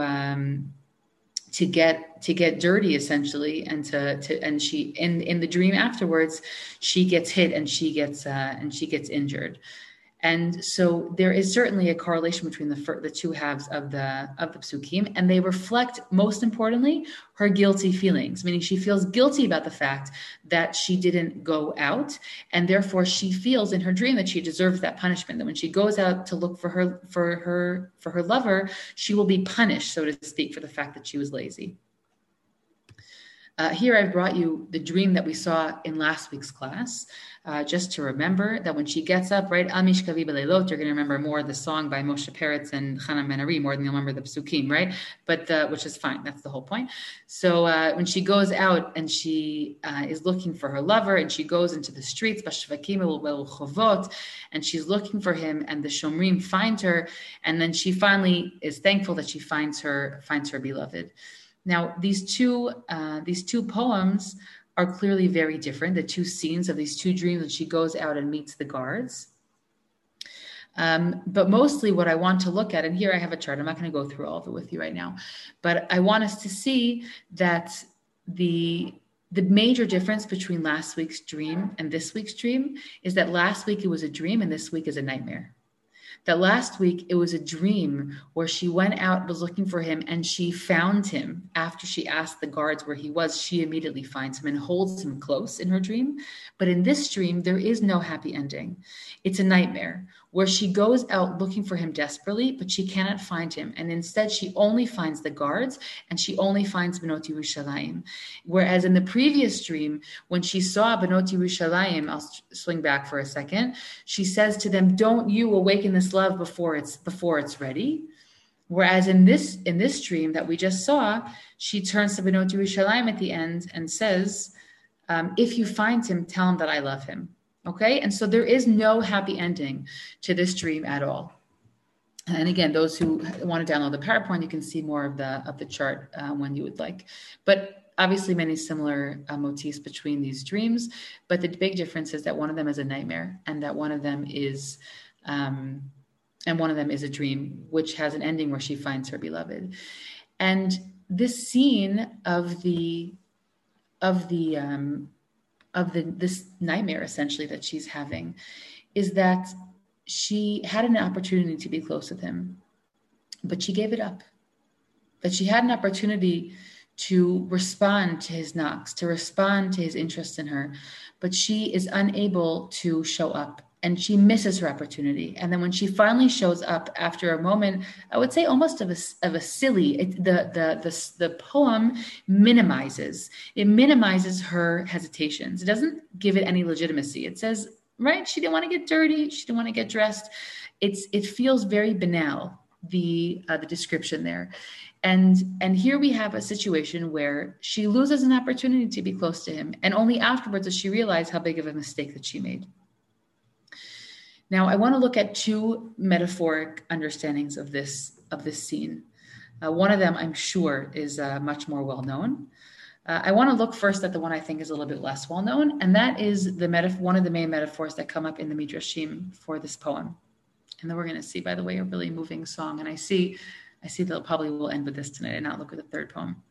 to get dirty, essentially, and she in the dream afterwards, she gets hit and she gets injured. And so there is certainly a correlation between the two halves of the psukim, and they reflect, most importantly, her guilty feelings, meaning she feels guilty about the fact that she didn't go out, and therefore she feels in her dream that she deserves that punishment, that when she goes out to look for her lover, she will be punished, so to speak, for the fact that she was lazy. Here I've brought you the dream that we saw in last week's class, just to remember that when she gets up, right, Al Mishkavi Beleilot, you're going to remember more of the song by Moshe Peretz and Chana Ben-Ari, more than you'll remember the psukim, right? But which is fine, that's the whole point. So when she goes out and she is looking for her lover, and she goes into the streets, Bashvakim Chovot, and she's looking for him, and the Shomrim find her, and then she finally is thankful that she finds her beloved. Now, these two poems are clearly very different, the two scenes of these two dreams when she goes out and meets the guards. But mostly what I want to look at, and here I have a chart, I'm not going to go through all of it with you right now, but I want us to see that the major difference between last week's dream and this week's dream is that last week it was a dream and this week is a nightmare. That last week it was a dream where she went out, was looking for him, and she found him. After she asked the guards where he was, she immediately finds him and holds him close in her dream. But in this dream, there is no happy ending. It's a nightmare where she goes out looking for him desperately, but she cannot find him. And instead, she only finds the guards, and she only finds Benot Yerushalayim. Whereas in the previous dream, when she saw Benot Yerushalayim, I'll swing back for a second, she says to them, don't you awaken this love before it's ready. Whereas in this dream that we just saw, she turns to Benot Yerushalayim at the end and says, if you find him, tell him that I love him. Okay, and so there is no happy ending to this dream at all. And again, those who want to download the PowerPoint, you can see more of the chart when you would like. But obviously, many similar motifs between these dreams. But the big difference is that one of them is a nightmare, and that one of them is a dream, which has an ending where she finds her beloved. And this scene of this nightmare essentially that she's having is that she had an opportunity to be close with him, but she gave it up. That she had an opportunity to respond to his knocks, to respond to his interest in her, but she is unable to show up, and she misses her opportunity. And then when she finally shows up after a moment, I would say almost of a silly, the poem minimizes her hesitations. It doesn't give it any legitimacy. It says, right, she didn't want to get dirty, she didn't want to get dressed. It feels very banal, the description there. And here we have a situation where she loses an opportunity to be close to him, and only afterwards does she realize how big of a mistake that she made. Now, I want to look at two metaphoric understandings of this scene. One of them, I'm sure, is much more well-known. I want to look first at the one I think is a little bit less well-known, and that is one of the main metaphors that come up in the Midrashim for this poem. And then we're going to see, by the way, a really moving song. And I see that probably will end with this tonight and not look at the third poem.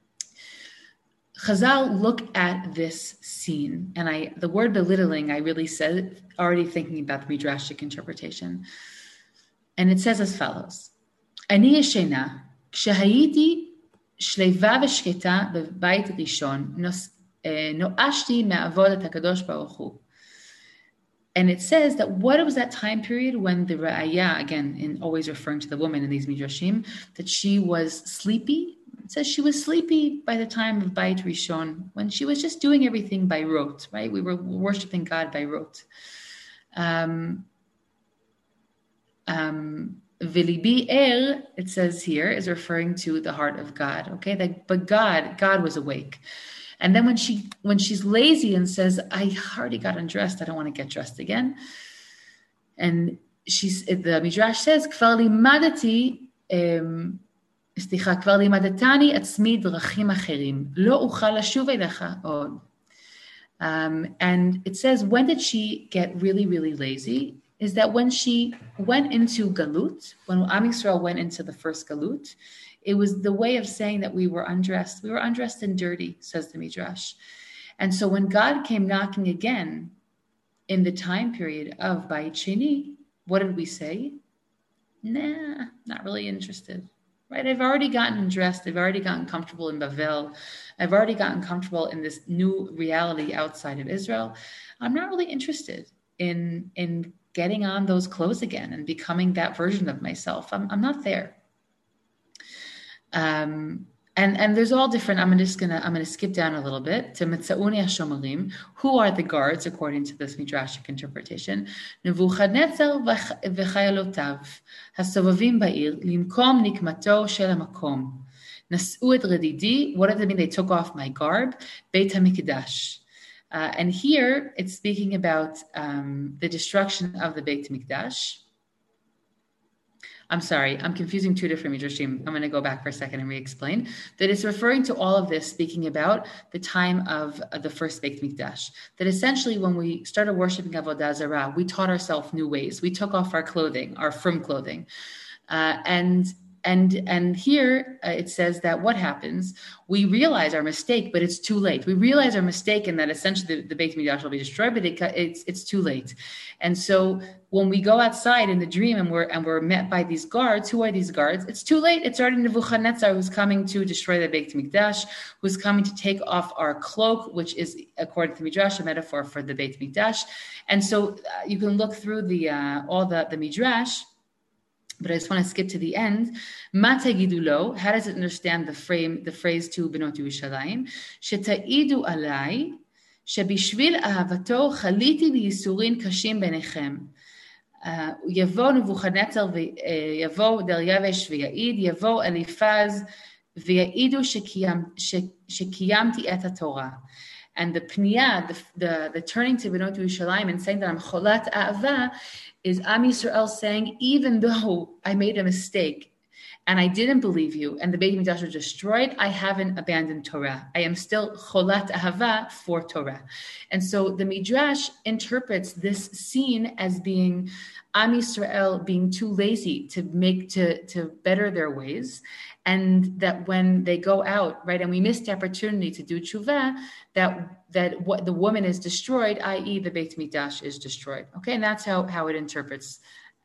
Chazal look at this scene, and the word belittling, I really said, already thinking about the Midrashic interpretation. And it says as follows, Ani yeshena, kshehayiti shleva v'shketa b'bayit rishon, no'ashti me'avodat HaKadosh Baruch Hu. And it says that what was that time period when the Ra'aya, again, always referring to the woman in these Midrashim, that she was sleepy, It says she was sleepy by the time of Beit Rishon, when she was just doing everything by rote, right? We were worshiping God by rote. Vilibi er, it says here, is referring to the heart of God. Okay, but God was awake. And then when she's lazy and says, I already got undressed, I don't want to get dressed again. And the Midrash says, כבר לימדתני עצמי דרכים אחרים, לא אוכל לשוב אליך עוד. And it says, when did she get really, really lazy? Is that when she went into Galut, when Am Yisrael went into the first Galut, it was the way of saying that we were undressed. We were undressed and dirty, says the Midrash. And so when God came knocking again in the time period of Beit Sheni, what did we say? Nah, not really interested. Right? I've already gotten dressed. I've already gotten comfortable in Bavel. I've already gotten comfortable in this new reality outside of Israel. I'm not really interested in getting on those clothes again and becoming that version of myself. I'm not there. And there's all different. I'm gonna skip down a little bit to Mitzauni HaShomerim. Who are the guards according to this midrashic interpretation? Nebuchadnezzar v'chayalotav hasovavim ba'ir limkom nikmato shel hamakom nas'u et redidi. What does it mean? They took off my garb. Beit HaMikdash. And here it's speaking about the destruction of the Beit Mikdash. I'm sorry, I'm confusing two different midrashim. I'm going to go back for a second and re-explain that it's referring to all of this, speaking about the time of the first Beit Mikdash. That essentially, when we started worshiping Avodah Zarah, we taught ourselves new ways. We took off our clothing, our frum clothing, and here it says that what happens? We realize our mistake, but it's too late. We realize our mistake, and that essentially the Beit Mikdash will be destroyed, but it's too late. And so when we go outside in the dream and we're met by these guards, who are these guards? It's too late. It's already Nebuchadnezzar who's coming to destroy the Beit Mikdash, who's coming to take off our cloak, which is, according to Midrash, a metaphor for the Beit Mikdash. And so you can look through all the Midrash. But I just want to skip to the end. Ma tagidu lo, how does it understand the phrase to Benot Yerushalayim? Sheta'idu alai, shebishvil ahavato chaliti b'yisurin kashim benechem. Yavo Nebuchadnezzar yavo Daryavesh v'ya'id, yavo Eliphaz v'ya'idu shekiyamti et Torah. And the pniyah, the turning to Benot Yerushalayim and saying that I'm cholat a'ava, is Am Yisrael saying, even though I made a mistake and I didn't believe you and the Beit Mikdash was destroyed, I haven't abandoned Torah. I am still cholat ahava for Torah. And so the Midrash interprets this scene as being Am Yisrael being too lazy to better their ways, and that when they go out, right, and we missed the opportunity to do tshuva, that what the woman is destroyed, i.e., the Beit Mikdash is destroyed. Okay, and that's how it interprets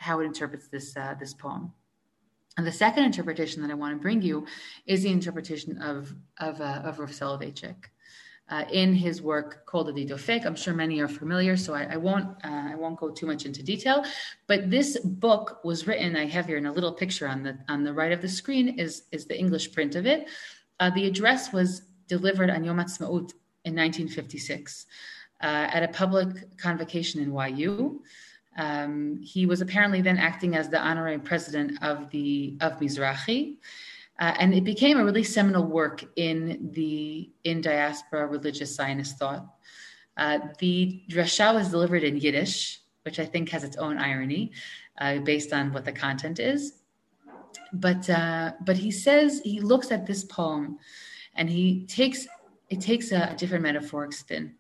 this poem. And the second interpretation that I want to bring you is the interpretation of Rav Soloveitchik. In his work called the Dofek. I'm sure many are familiar, so I won't go too much into detail. But this book was written. I have here in a little picture on the right of the screen is the English print of it. The address was delivered on Yom Ha'atzmaut in 1956 at a public convocation in YU. He was apparently then acting as the honorary president of Mizrahi. And it became a really seminal work in diaspora religious Zionist thought. The drasha was delivered in Yiddish, which I think has its own irony, based on what the content is. But he says, he looks at this poem, and it takes a different metaphoric spin.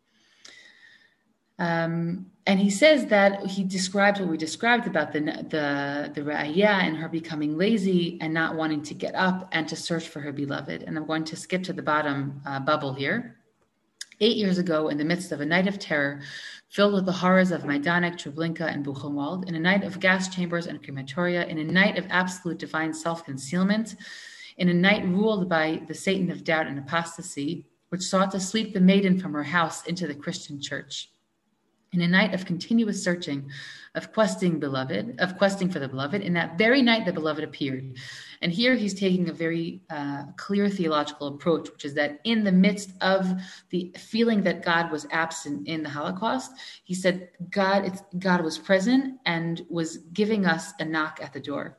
And he says that he describes what we described about the Ra'aya and her becoming lazy and not wanting to get up and to search for her beloved. And I'm going to skip to the bottom bubble here. 8 years ago, in the midst of a night of terror, filled with the horrors of Majdanek, Treblinka, and Buchenwald, in a night of gas chambers and crematoria, in a night of absolute divine self-concealment, in a night ruled by the Satan of doubt and apostasy, which sought to sweep the maiden from her house into the Christian church. In a night of continuous searching, of questing for the beloved, in that very night the beloved appeared. And here he's taking a very clear theological approach, which is that in the midst of the feeling that God was absent in the Holocaust, he said God was present and was giving us a knock at the door.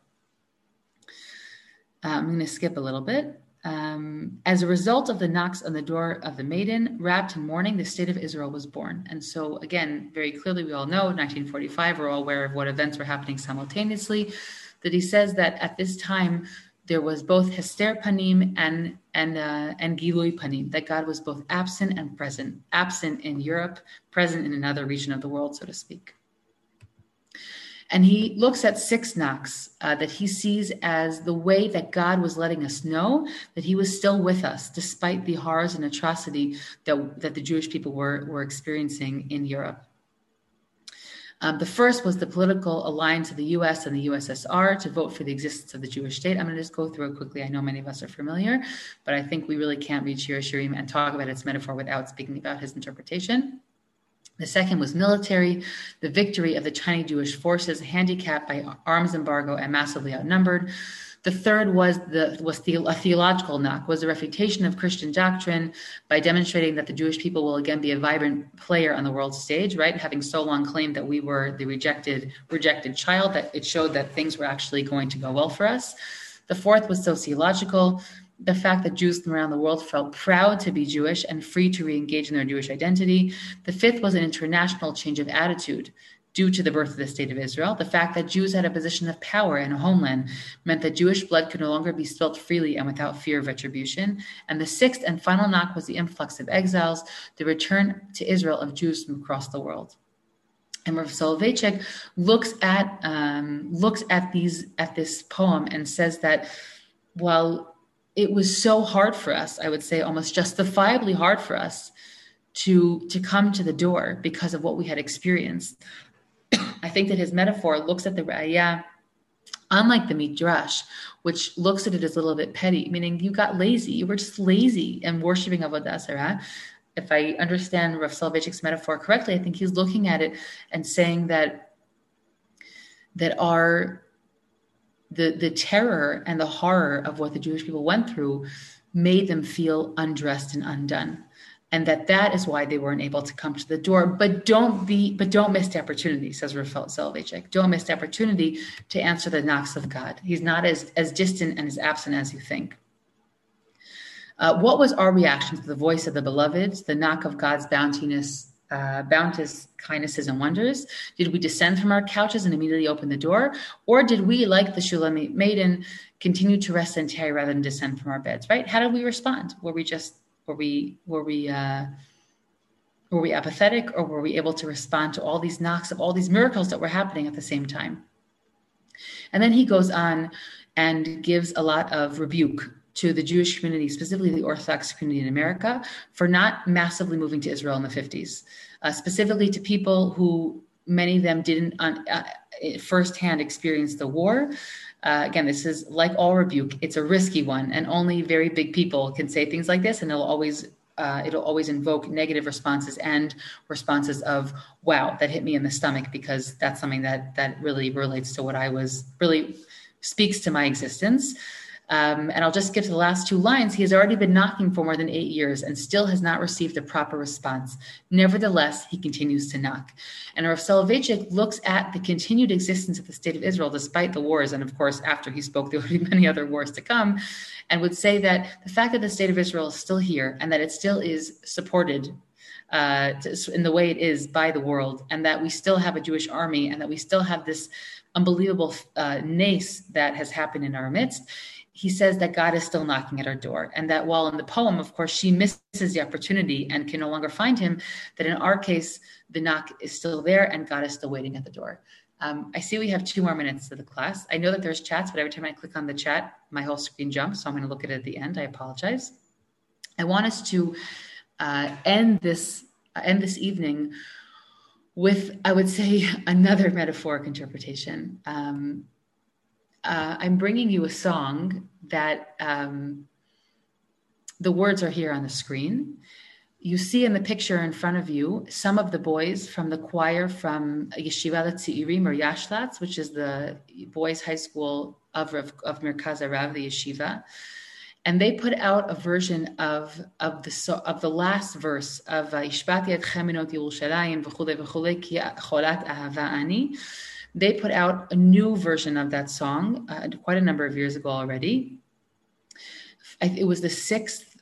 I'm going to skip a little bit. As a result of the knocks on the door of the maiden, wrapped in mourning, the state of Israel was born. And so, again, very clearly, we all know, 1945, we're all aware of what events were happening simultaneously, that he says that at this time, there was both Hester Panim and Gilui Panim, that God was both absent and present, absent in Europe, present in another region of the world, so to speak. And he looks at 6 knocks that he sees as the way that God was letting us know that he was still with us, despite the horrors and atrocity that the Jewish people were experiencing in Europe. The first was the political alliance of the U.S. and the USSR to vote for the existence of the Jewish state. I'm going to just go through it quickly. I know many of us are familiar, but I think we really can't read Shir Shirim and talk about its metaphor without speaking about his interpretation. The second was military, the victory of the Chinese Jewish forces, handicapped by arms embargo and massively outnumbered. The third was a theological knock, was the refutation of Christian doctrine by demonstrating that the Jewish people will again be a vibrant player on the world stage, right? Having so long claimed that we were the rejected child, that it showed that things were actually going to go well for us. The fourth was sociological, the fact that Jews from around the world felt proud to be Jewish and free to re-engage in their Jewish identity. The fifth was an international change of attitude due to the birth of the State of Israel. The fact that Jews had a position of power in a homeland meant that Jewish blood could no longer be spilt freely and without fear of retribution. And the sixth and final knock was the influx of exiles, the return to Israel of Jews from across the world. And Rav Soloveitchik looks at this poem and says that while it was so hard for us, I would say almost justifiably hard for us to come to the door because of what we had experienced, I think that his metaphor looks at the Raya, unlike the Midrash, which looks at it as a little bit petty, meaning you got lazy. You were just lazy and worshiping Avodah Zarah. If I understand Rav Soloveitchik's metaphor correctly, I think he's looking at it and saying that the terror and the horror of what the Jewish people went through made them feel undressed and undone. And that is why they weren't able to come to the door. But don't miss the opportunity, says Rav Soloveitchik. Don't miss the opportunity to answer the knocks of God. He's not as distant and as absent as you think. What was our reaction to the voice of the beloved, the knock of God's bounteous kindnesses and wonders? Did we descend from our couches and immediately open the door? Or did we, like the Shulamite maiden, continue to rest and tarry rather than descend from our beds, right? How did we respond? Were we apathetic, or were we able to respond to all these knocks of all these miracles that were happening at the same time? And then he goes on and gives a lot of rebuke to the Jewish community, specifically the Orthodox community in America, for not massively moving to Israel in the 50s, specifically to people who many of them didn't firsthand experience the war. Again, this is like all rebuke. It's a risky one, and only very big people can say things like this, and it'll always invoke negative responses and responses of, wow, that hit me in the stomach, because that's something that really relates to what I was, really speaks to my existence. And I'll just skip to the last 2 lines. He has already been knocking for more than 8 years and still has not received a proper response. Nevertheless, he continues to knock. And Rav Soloveitchik looks at the continued existence of the state of Israel despite the wars. And of course, after he spoke, there would be many other wars to come, and would say that the fact that the state of Israel is still here and that it still is supported in the way it is by the world, and that we still have a Jewish army, and that we still have this unbelievable nace that has happened in our midst. He says that God is still knocking at our door, and that while in the poem, of course, she misses the opportunity and can no longer find him, that in our case, the knock is still there and God is still waiting at the door. I see we have 2 more minutes to the class. I know that there's chats, but every time I click on the chat, my whole screen jumps, so I'm going to look at it at the end. I apologize. I want us to end this evening with, I would say, another metaphoric interpretation. I'm bringing you a song that the words are here on the screen. you see in the picture in front of you some of the boys from the choir from Yeshiva Tzeirim or Yashlatz, which is the boys' high school of Merkaz Arav, the yeshiva, and they put out a version of the last verse of Ishbati Etchem Menot Yerushalayim v'chulei v'chulei ki cholat ahava ani. They put out a new version of that song quite a number of years ago already. It was the sixth.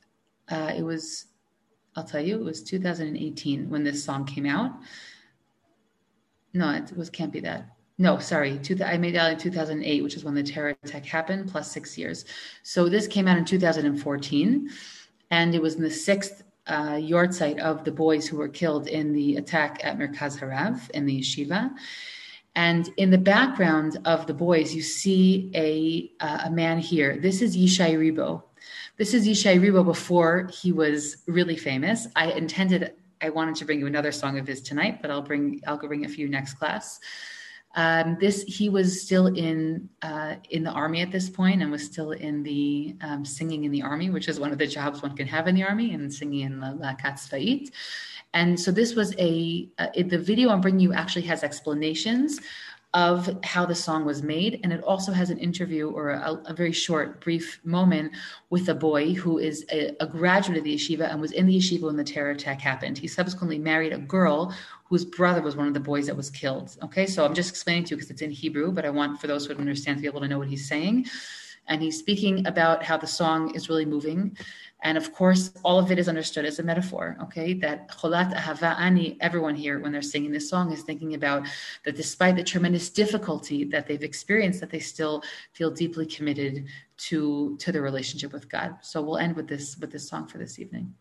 I'll tell you, it was 2018 when this song came out. No, can't be that. No, sorry. I made that in 2008, which is when the terror attack happened, plus 6 years. So this came out in 2014, and it was in the sixth yahrzeit of the boys who were killed in the attack at Merkaz Harav in the yeshiva. And in the background of the boys, you see a man here. This is Yishai Ribo. This is Yishai Ribo before he was really famous. I wanted to bring you another song of his tonight, but I'll go bring it for you next class. He was still in the army at this point, and was still in the singing in the army, which is one of the jobs one can have in the army, and singing in the Lakat Tzva'it. And so this was the video I'm bringing you actually has explanations of how the song was made. And it also has an interview or a very short, brief moment with a boy who is a graduate of the yeshiva and was in the yeshiva when the terror attack happened. He subsequently married a girl whose brother was one of the boys that was killed. Okay, so I'm just explaining to you because it's in Hebrew, but I want for those who don't understand to be able to know what he's saying. And he's speaking about how the song is really moving. And of course, all of it is understood as a metaphor, okay? That cholat ahava ani, everyone here, when they're singing this song, is thinking about that despite the tremendous difficulty that they've experienced, that they still feel deeply committed to the relationship with God. So we'll end with this song for this evening.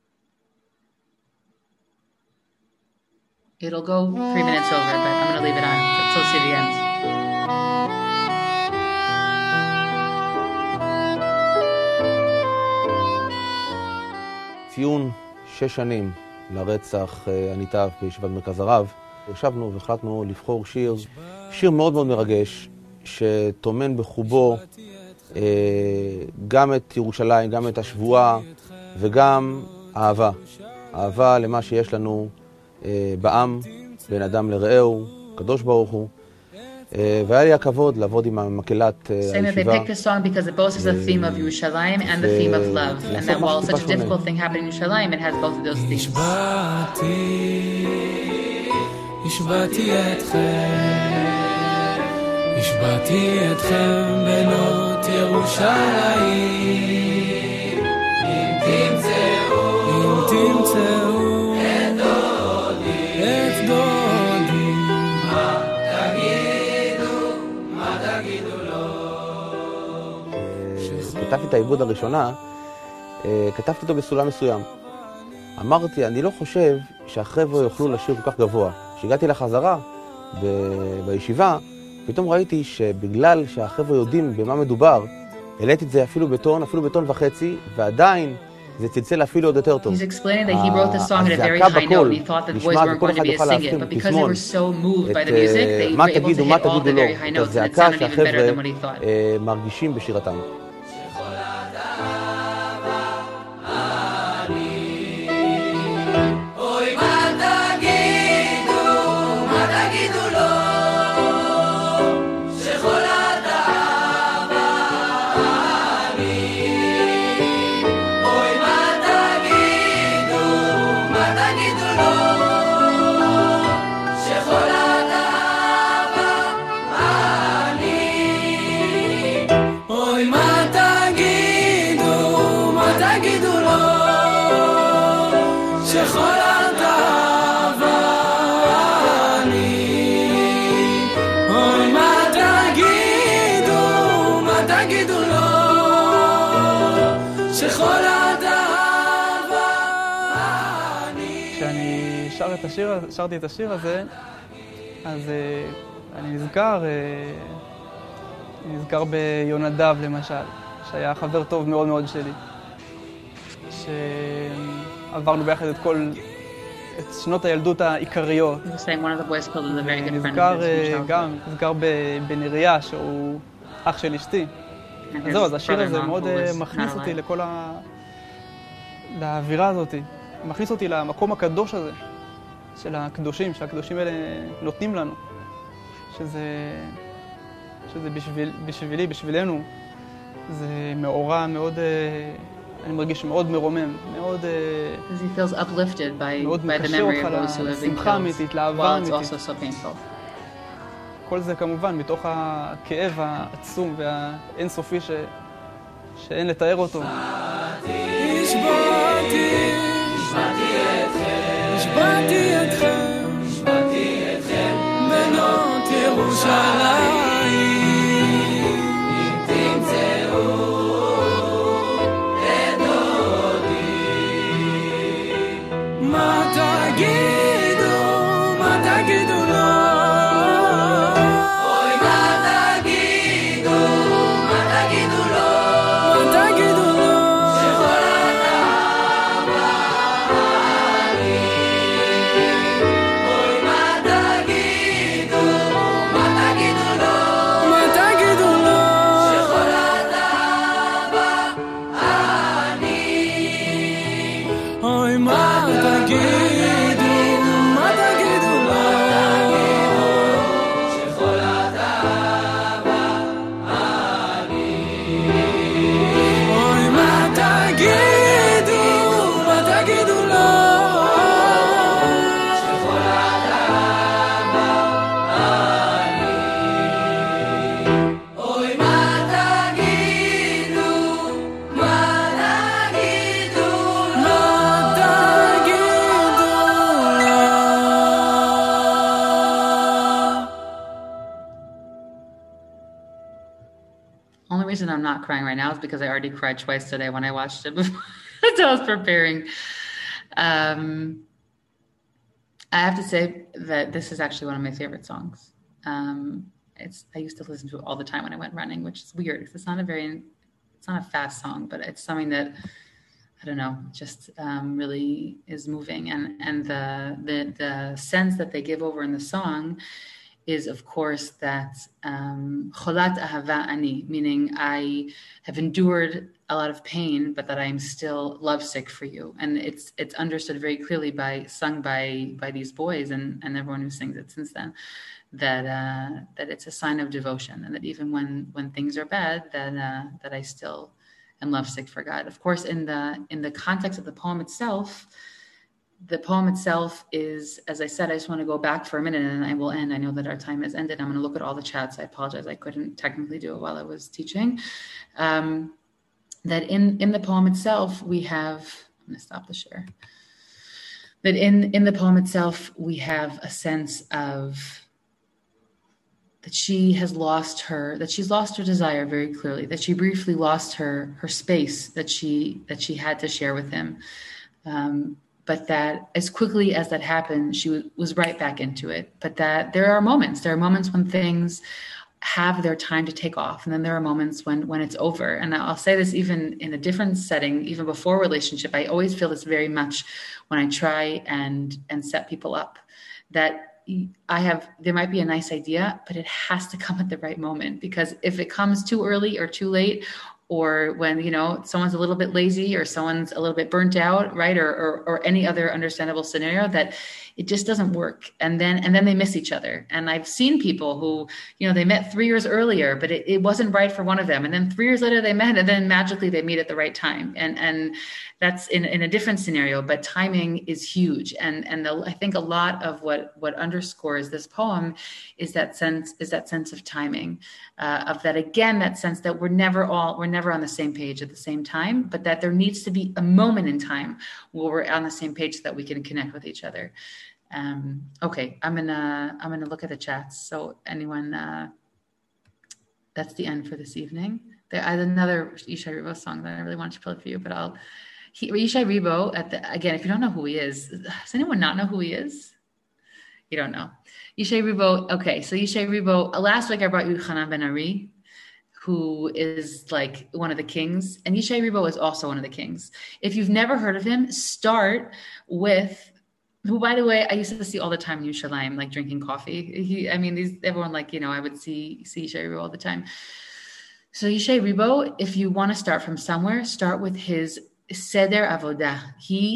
It'll go 3 minutes over, but I'm going to leave it on until see the end. ציון 6 שנים לרצח הניטב בישיבת מרכז הרב. ישבנו והחלטנו לבחור שיר מאוד מאוד מרגש, שטומן בחובו גם את ירושלים, גם את השבועה, וגם אהבה. אהבה למה שיש לנו בעם, בין אדם לרעהו, קדוש ברוך הוא. והיה לי הכבוד לעבוד עם המקהלת הישיבה. They picked this song because it both has a theme of Yerushalayim and the theme of love. And that while such a difficult thing happened in Yerushalayim, it has both of those themes. השבעתי אתכם בנות ירושלים, אם תמצאו את דודי, מה תגידו לו? כתבתי את העיבוד הראשונה, כתבתי אותו בסולם מסוים. אמרתי, אני לא חושב שהחבר'ה יוכלו לשיר כל כך גבוה. כשהגעתי לחזרה בישיבה, פתאום ראיתי שבגלל שהחבר'ה יודעים במה מדובר, העליתי את זה אפילו בטון וחצי, ועדיין זה צלצל אפילו עוד יותר טוב. He's explaining that he wrote the song at a very high note, and he thought that the boys weren't going to be able to sing it, but because they were so moved by the music, they were able to hit all the very high notes, and it sounded even better than what he thought. מרגישים בשירתם. שרתי את השיר הזה, אז אני נזכר ביונדב למשל, שהיה חבר טוב מאוד מאוד שלי, שעברנו ביחד את שנות הילדות העיקריות. נזכר בנריה שהוא אח של אשתי. אז זהו, אז השיר הזה מאוד מכניס אותי לאווירה הזאת. מכניס אותי למקום הקדוש הזה, של הקדושים האלה נותנים לנו, שזה בשבילי, בשבילנו, זה מאורע מאוד, אני מרגיש מאוד מרומם, מאוד... He feels uplifted by the memory of those who have been killed, while it's also so painful. כל זה כמובן מתוך הכאב העצום והאינסופי שאין לתאר אותו. השבעתי אתכם בנות ירושלים, אם תמצאו את דודי. מה תגידו לו? I'm not crying right now is because I already cried twice today when I watched it before as I was preparing. I have to say that this is actually one of my favorite songs. I used to listen to it all the time when I went running, which is weird because it's not a fast song, but it's something that I don't know, just really is moving. And the sense that they give over in the song is, of course, that cholat ahava ani, meaning I have endured a lot of pain, but that I am still lovesick for you. And it's understood very clearly sung by these boys and everyone who sings it since then, that it's a sign of devotion, and that even when things are bad, that I still am lovesick for God. Of course, in the context of the poem itself, is, as I said, I just want to go back for a minute and I will end. I know that our time has ended. I'm going to look at all the chats. I apologize. I couldn't technically do it while I was teaching. That in the poem itself, we have, I'm going to stop the share. That in the poem itself, we have a sense of that she's lost her desire very clearly, that she briefly lost her space that she had to share with him. But that as quickly as that happened, she was right back into it. But that there are moments when things have their time to take off. And then there are moments when it's over. And I'll say this even in a different setting, even before relationship, I always feel this very much when I try and set people up, that there might be a nice idea, but it has to come at the right moment. Because if it comes too early or too late, or when, someone's a little bit lazy or someone's a little bit burnt out, right? Or any other understandable scenario, that it just doesn't work. And then they miss each other. And I've seen people who, they met 3 years earlier, but it wasn't right for one of them. And then 3 years later they met, and then magically they meet at the right time. And that's in a different scenario, but timing is huge. And I think a lot of what underscores this poem is that sense of timing, of that, again, that sense that we're never on the same page at the same time, but that there needs to be a moment in time where we're on the same page so that we can connect with each other. Okay, I'm gonna look at the chats. So anyone, that's the end for this evening. There's another Yishai Ribo song that I really wanted to play for you, but Yishai Ribo again, if you don't know who he is, does anyone not know who he is? You don't know. Yishai Ribo, okay, so Yishai Ribo, last week I brought you Hanan Ben Ari, who is like one of the kings. And Yishai Ribo is also one of the kings. If you've never heard of him, start with, who, by the way, I used to see all the time in Yerushalayim, like drinking coffee. Everyone I would see Yishai Ribo all the time. So Yishai Ribo, if you want to start from somewhere, start with his Seder Avodah. He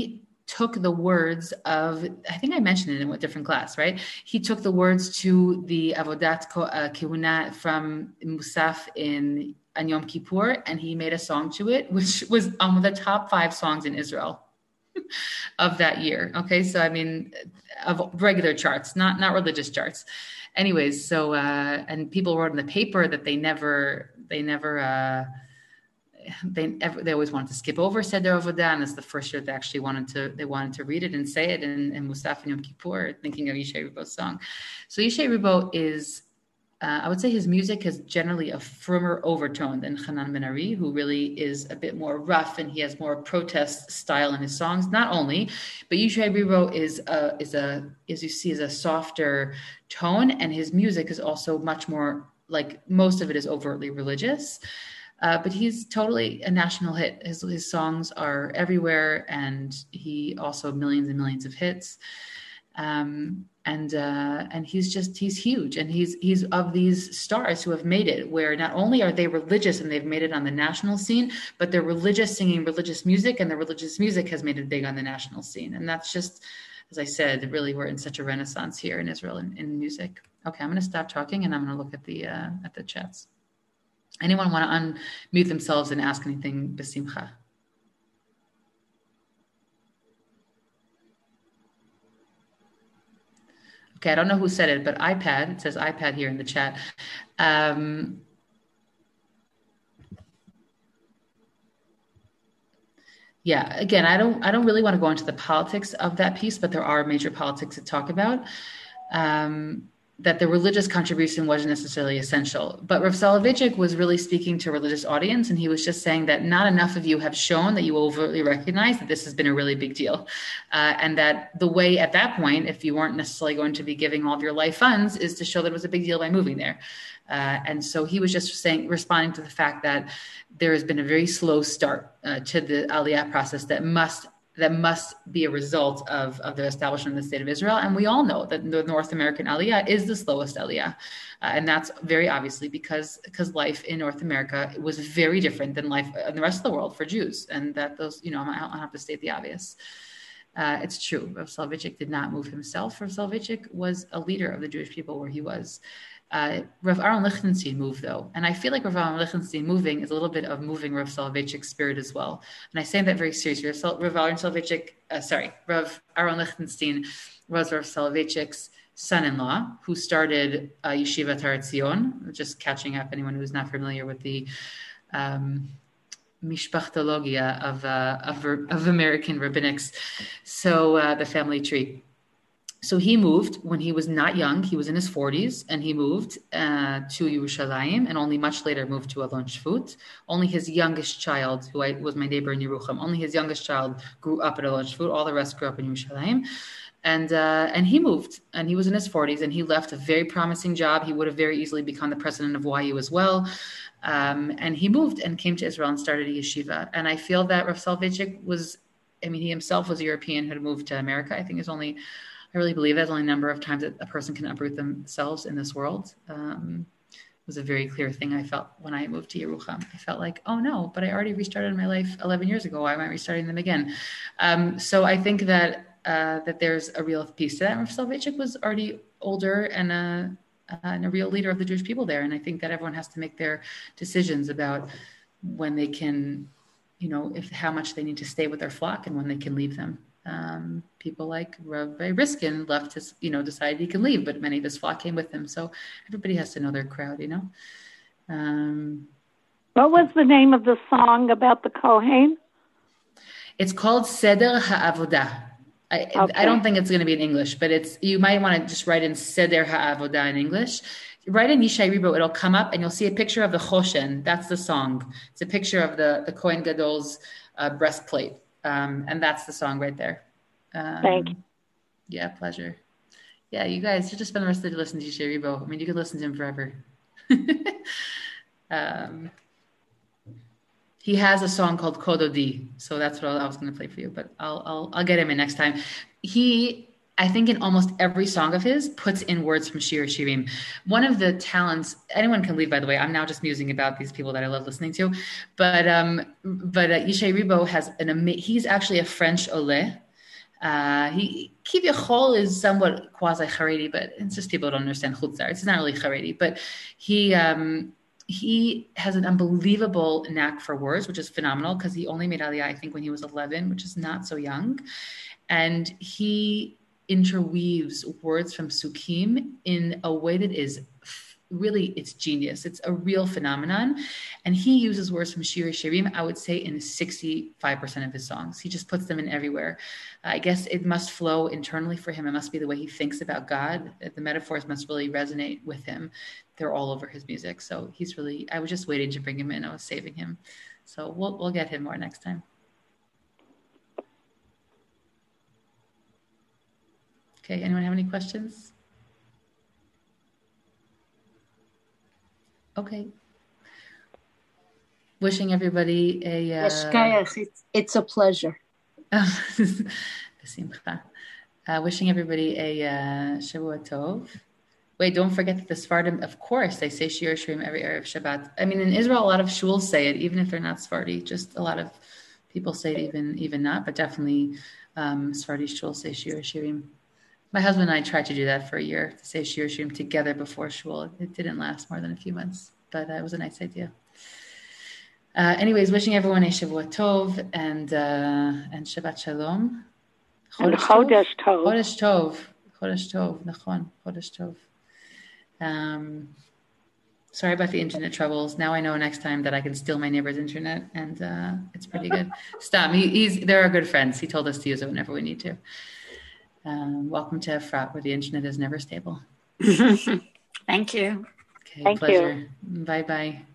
took the words of, I think I mentioned it in a different class, right? He took the words to the Avodat Kehuna from Musaf in on Yom Kippur, and he made a song to it, which was one of the top 5 songs in Israel of that year. Okay, so I mean, of regular charts, not religious charts. Anyways, so and people wrote in the paper that they always wanted to skip over Seder Avodah, and it's the first year they actually wanted to read it and say it in Musaf and Yom Kippur, thinking of Yishai Ribo's song. So Yishai Ribo is, I would say his music has generally a firmer overtone than Hanan Ben-Ari, who really is a bit more rough, and he has more protest style in his songs. Not only, but Yishai Ribo is a softer tone, and his music is also much more, like, most of it is overtly religious. But he's totally a national hit. His songs are everywhere, and he also millions and millions of hits. And he's huge, and he's of these stars who have made it, where not only are they religious and they've made it on the national scene, but they're religious, singing religious music, and the religious music has made it big on the national scene. And that's just, as I said, really, we're in such a renaissance here in Israel in music. Okay, I'm going to stop talking, and I'm going to look at the chats. Anyone want to unmute themselves and ask anything? Besimcha. Okay, I don't know who said it, but iPad, it says iPad here in the chat. Yeah, again, I don't really want to go into the politics of that piece, but there are major politics to talk about. That the religious contribution wasn't necessarily essential. But Rav Soloveitchik was really speaking to a religious audience, and he was just saying that not enough of you have shown that you overtly recognize that this has been a really big deal. And that the way at that point, if you weren't necessarily going to be giving all of your life funds, is to show that it was a big deal by moving there. And so he was just responding to the fact that there has been a very slow start to the Aliyah process that must be a result of the establishment of the State of Israel. And we all know that the North American Aliyah is the slowest Aliyah. And that's very obviously because life in North America was very different than life in the rest of the world for Jews. And that those, I don't have to state the obvious. It's true. Rav Soloveitchik did not move himself. Rav Soloveitchik was a leader of the Jewish people where he was. Rav Aaron Lichtenstein moved, though, and I feel like Rav Aaron Lichtenstein moving is a little bit of moving Rav Soloveitchik's spirit as well. And I say that very seriously. Rav Aaron Lichtenstein was Rav Soloveitchik's son-in-law, who started Yeshivat Har Etzion. Just catching up, anyone who's not familiar with the mishpachtologia of American rabbinics. So the family tree. So he moved when he was not young. He was in his 40s, and he moved to Yerushalayim, and only much later moved to Alon Shvut. Only his youngest child, who was my neighbor in Yerucham, only his youngest child grew up at Alon Shvut. All the rest grew up in Yerushalayim. And he moved, and he was in his 40s, and he left a very promising job. He would have very easily become the president of YU as well. And he moved and came to Israel and started a yeshiva. And I feel that Rav Soloveitchik he himself was a European who had moved to America. I really believe there's only a number of times that a person can uproot themselves in this world. It was a very clear thing I felt when I moved to Yerucham. I felt like, oh no, but I already restarted my life 11 years ago. Why am I restarting them again? So I think that there's a real piece to that. Rav Soloveitchik was already older and a real leader of the Jewish people there. And I think that everyone has to make their decisions about when they can, how much they need to stay with their flock and when they can leave them. People like Rabbi Riskin left his, decided he can leave, but many of his flock came with him. So everybody has to know their crowd, What was the name of the song about the Kohen? It's called Seder HaAvodah. I don't think it's going to be in English, but you might want to just write in Seder HaAvodah in English. Write in Yishai Ribo, it'll come up and you'll see a picture of the Choshen. That's the song. It's a picture of the Kohen Gadol's breastplate. And that's the song right there. Thank you. Yeah, pleasure. Yeah, you guys should just spend the rest of the day listening to Yishai Ribo. You could listen to him forever. He has a song called Kododi, so that's what I was going to play for you. But I'll get him in next time. I think in almost every song of his puts in words from Shir Shirim. One of the talents, anyone can leave, by the way. I'm now just musing about these people that I love listening to. But Yishai Ribo has he's actually a French Ole, He Kivyachol is somewhat quasi-Haredi, but it's just people don't understand Chutzar. It's not really Haredi, but he has an unbelievable knack for words, which is phenomenal because he only made Aliyah, I think, when he was 11, which is not so young. And he interweaves words from Sukkim in a way that is really, it's genius. It's a real phenomenon. And he uses words from Shir Shirim, I would say, in 65% of his songs. He just puts them in everywhere. I guess it must flow internally for him. It must be the way he thinks about God. The metaphors must really resonate with him. They're all over his music. So he's really, I was just waiting to bring him in. I was saving him. So we'll get him more next time. Okay, anyone have any questions? Okay. Wishing everybody a... It's a pleasure. Wishing everybody a Shavua Tov. Wait, don't forget that the Sephardim, of course, they say Shir Shirim every Erev Shabbat. I mean, in Israel, a lot of shuls say it, even if they're not Sephardi. Just a lot of people say it even not, but definitely Sephardi shuls say Shir Shirim. My husband and I tried to do that for a year, to say Shir Shirim together before shul. It didn't last more than a few months, but it was a nice idea. Anyways, wishing everyone a Shavua Tov and Shabbat Shalom. And Chodesh Tov. Chodesh Tov. Chodesh Tov. Nachon. Chodesh Tov. Sorry about the internet troubles. Now I know next time that I can steal my neighbor's internet, and it's pretty good. Stop. They're our good friends. He told us to use it whenever we need to. Welcome to Efrat, where the internet is never stable. Thank you. Okay, Thank pleasure. you. Bye-bye.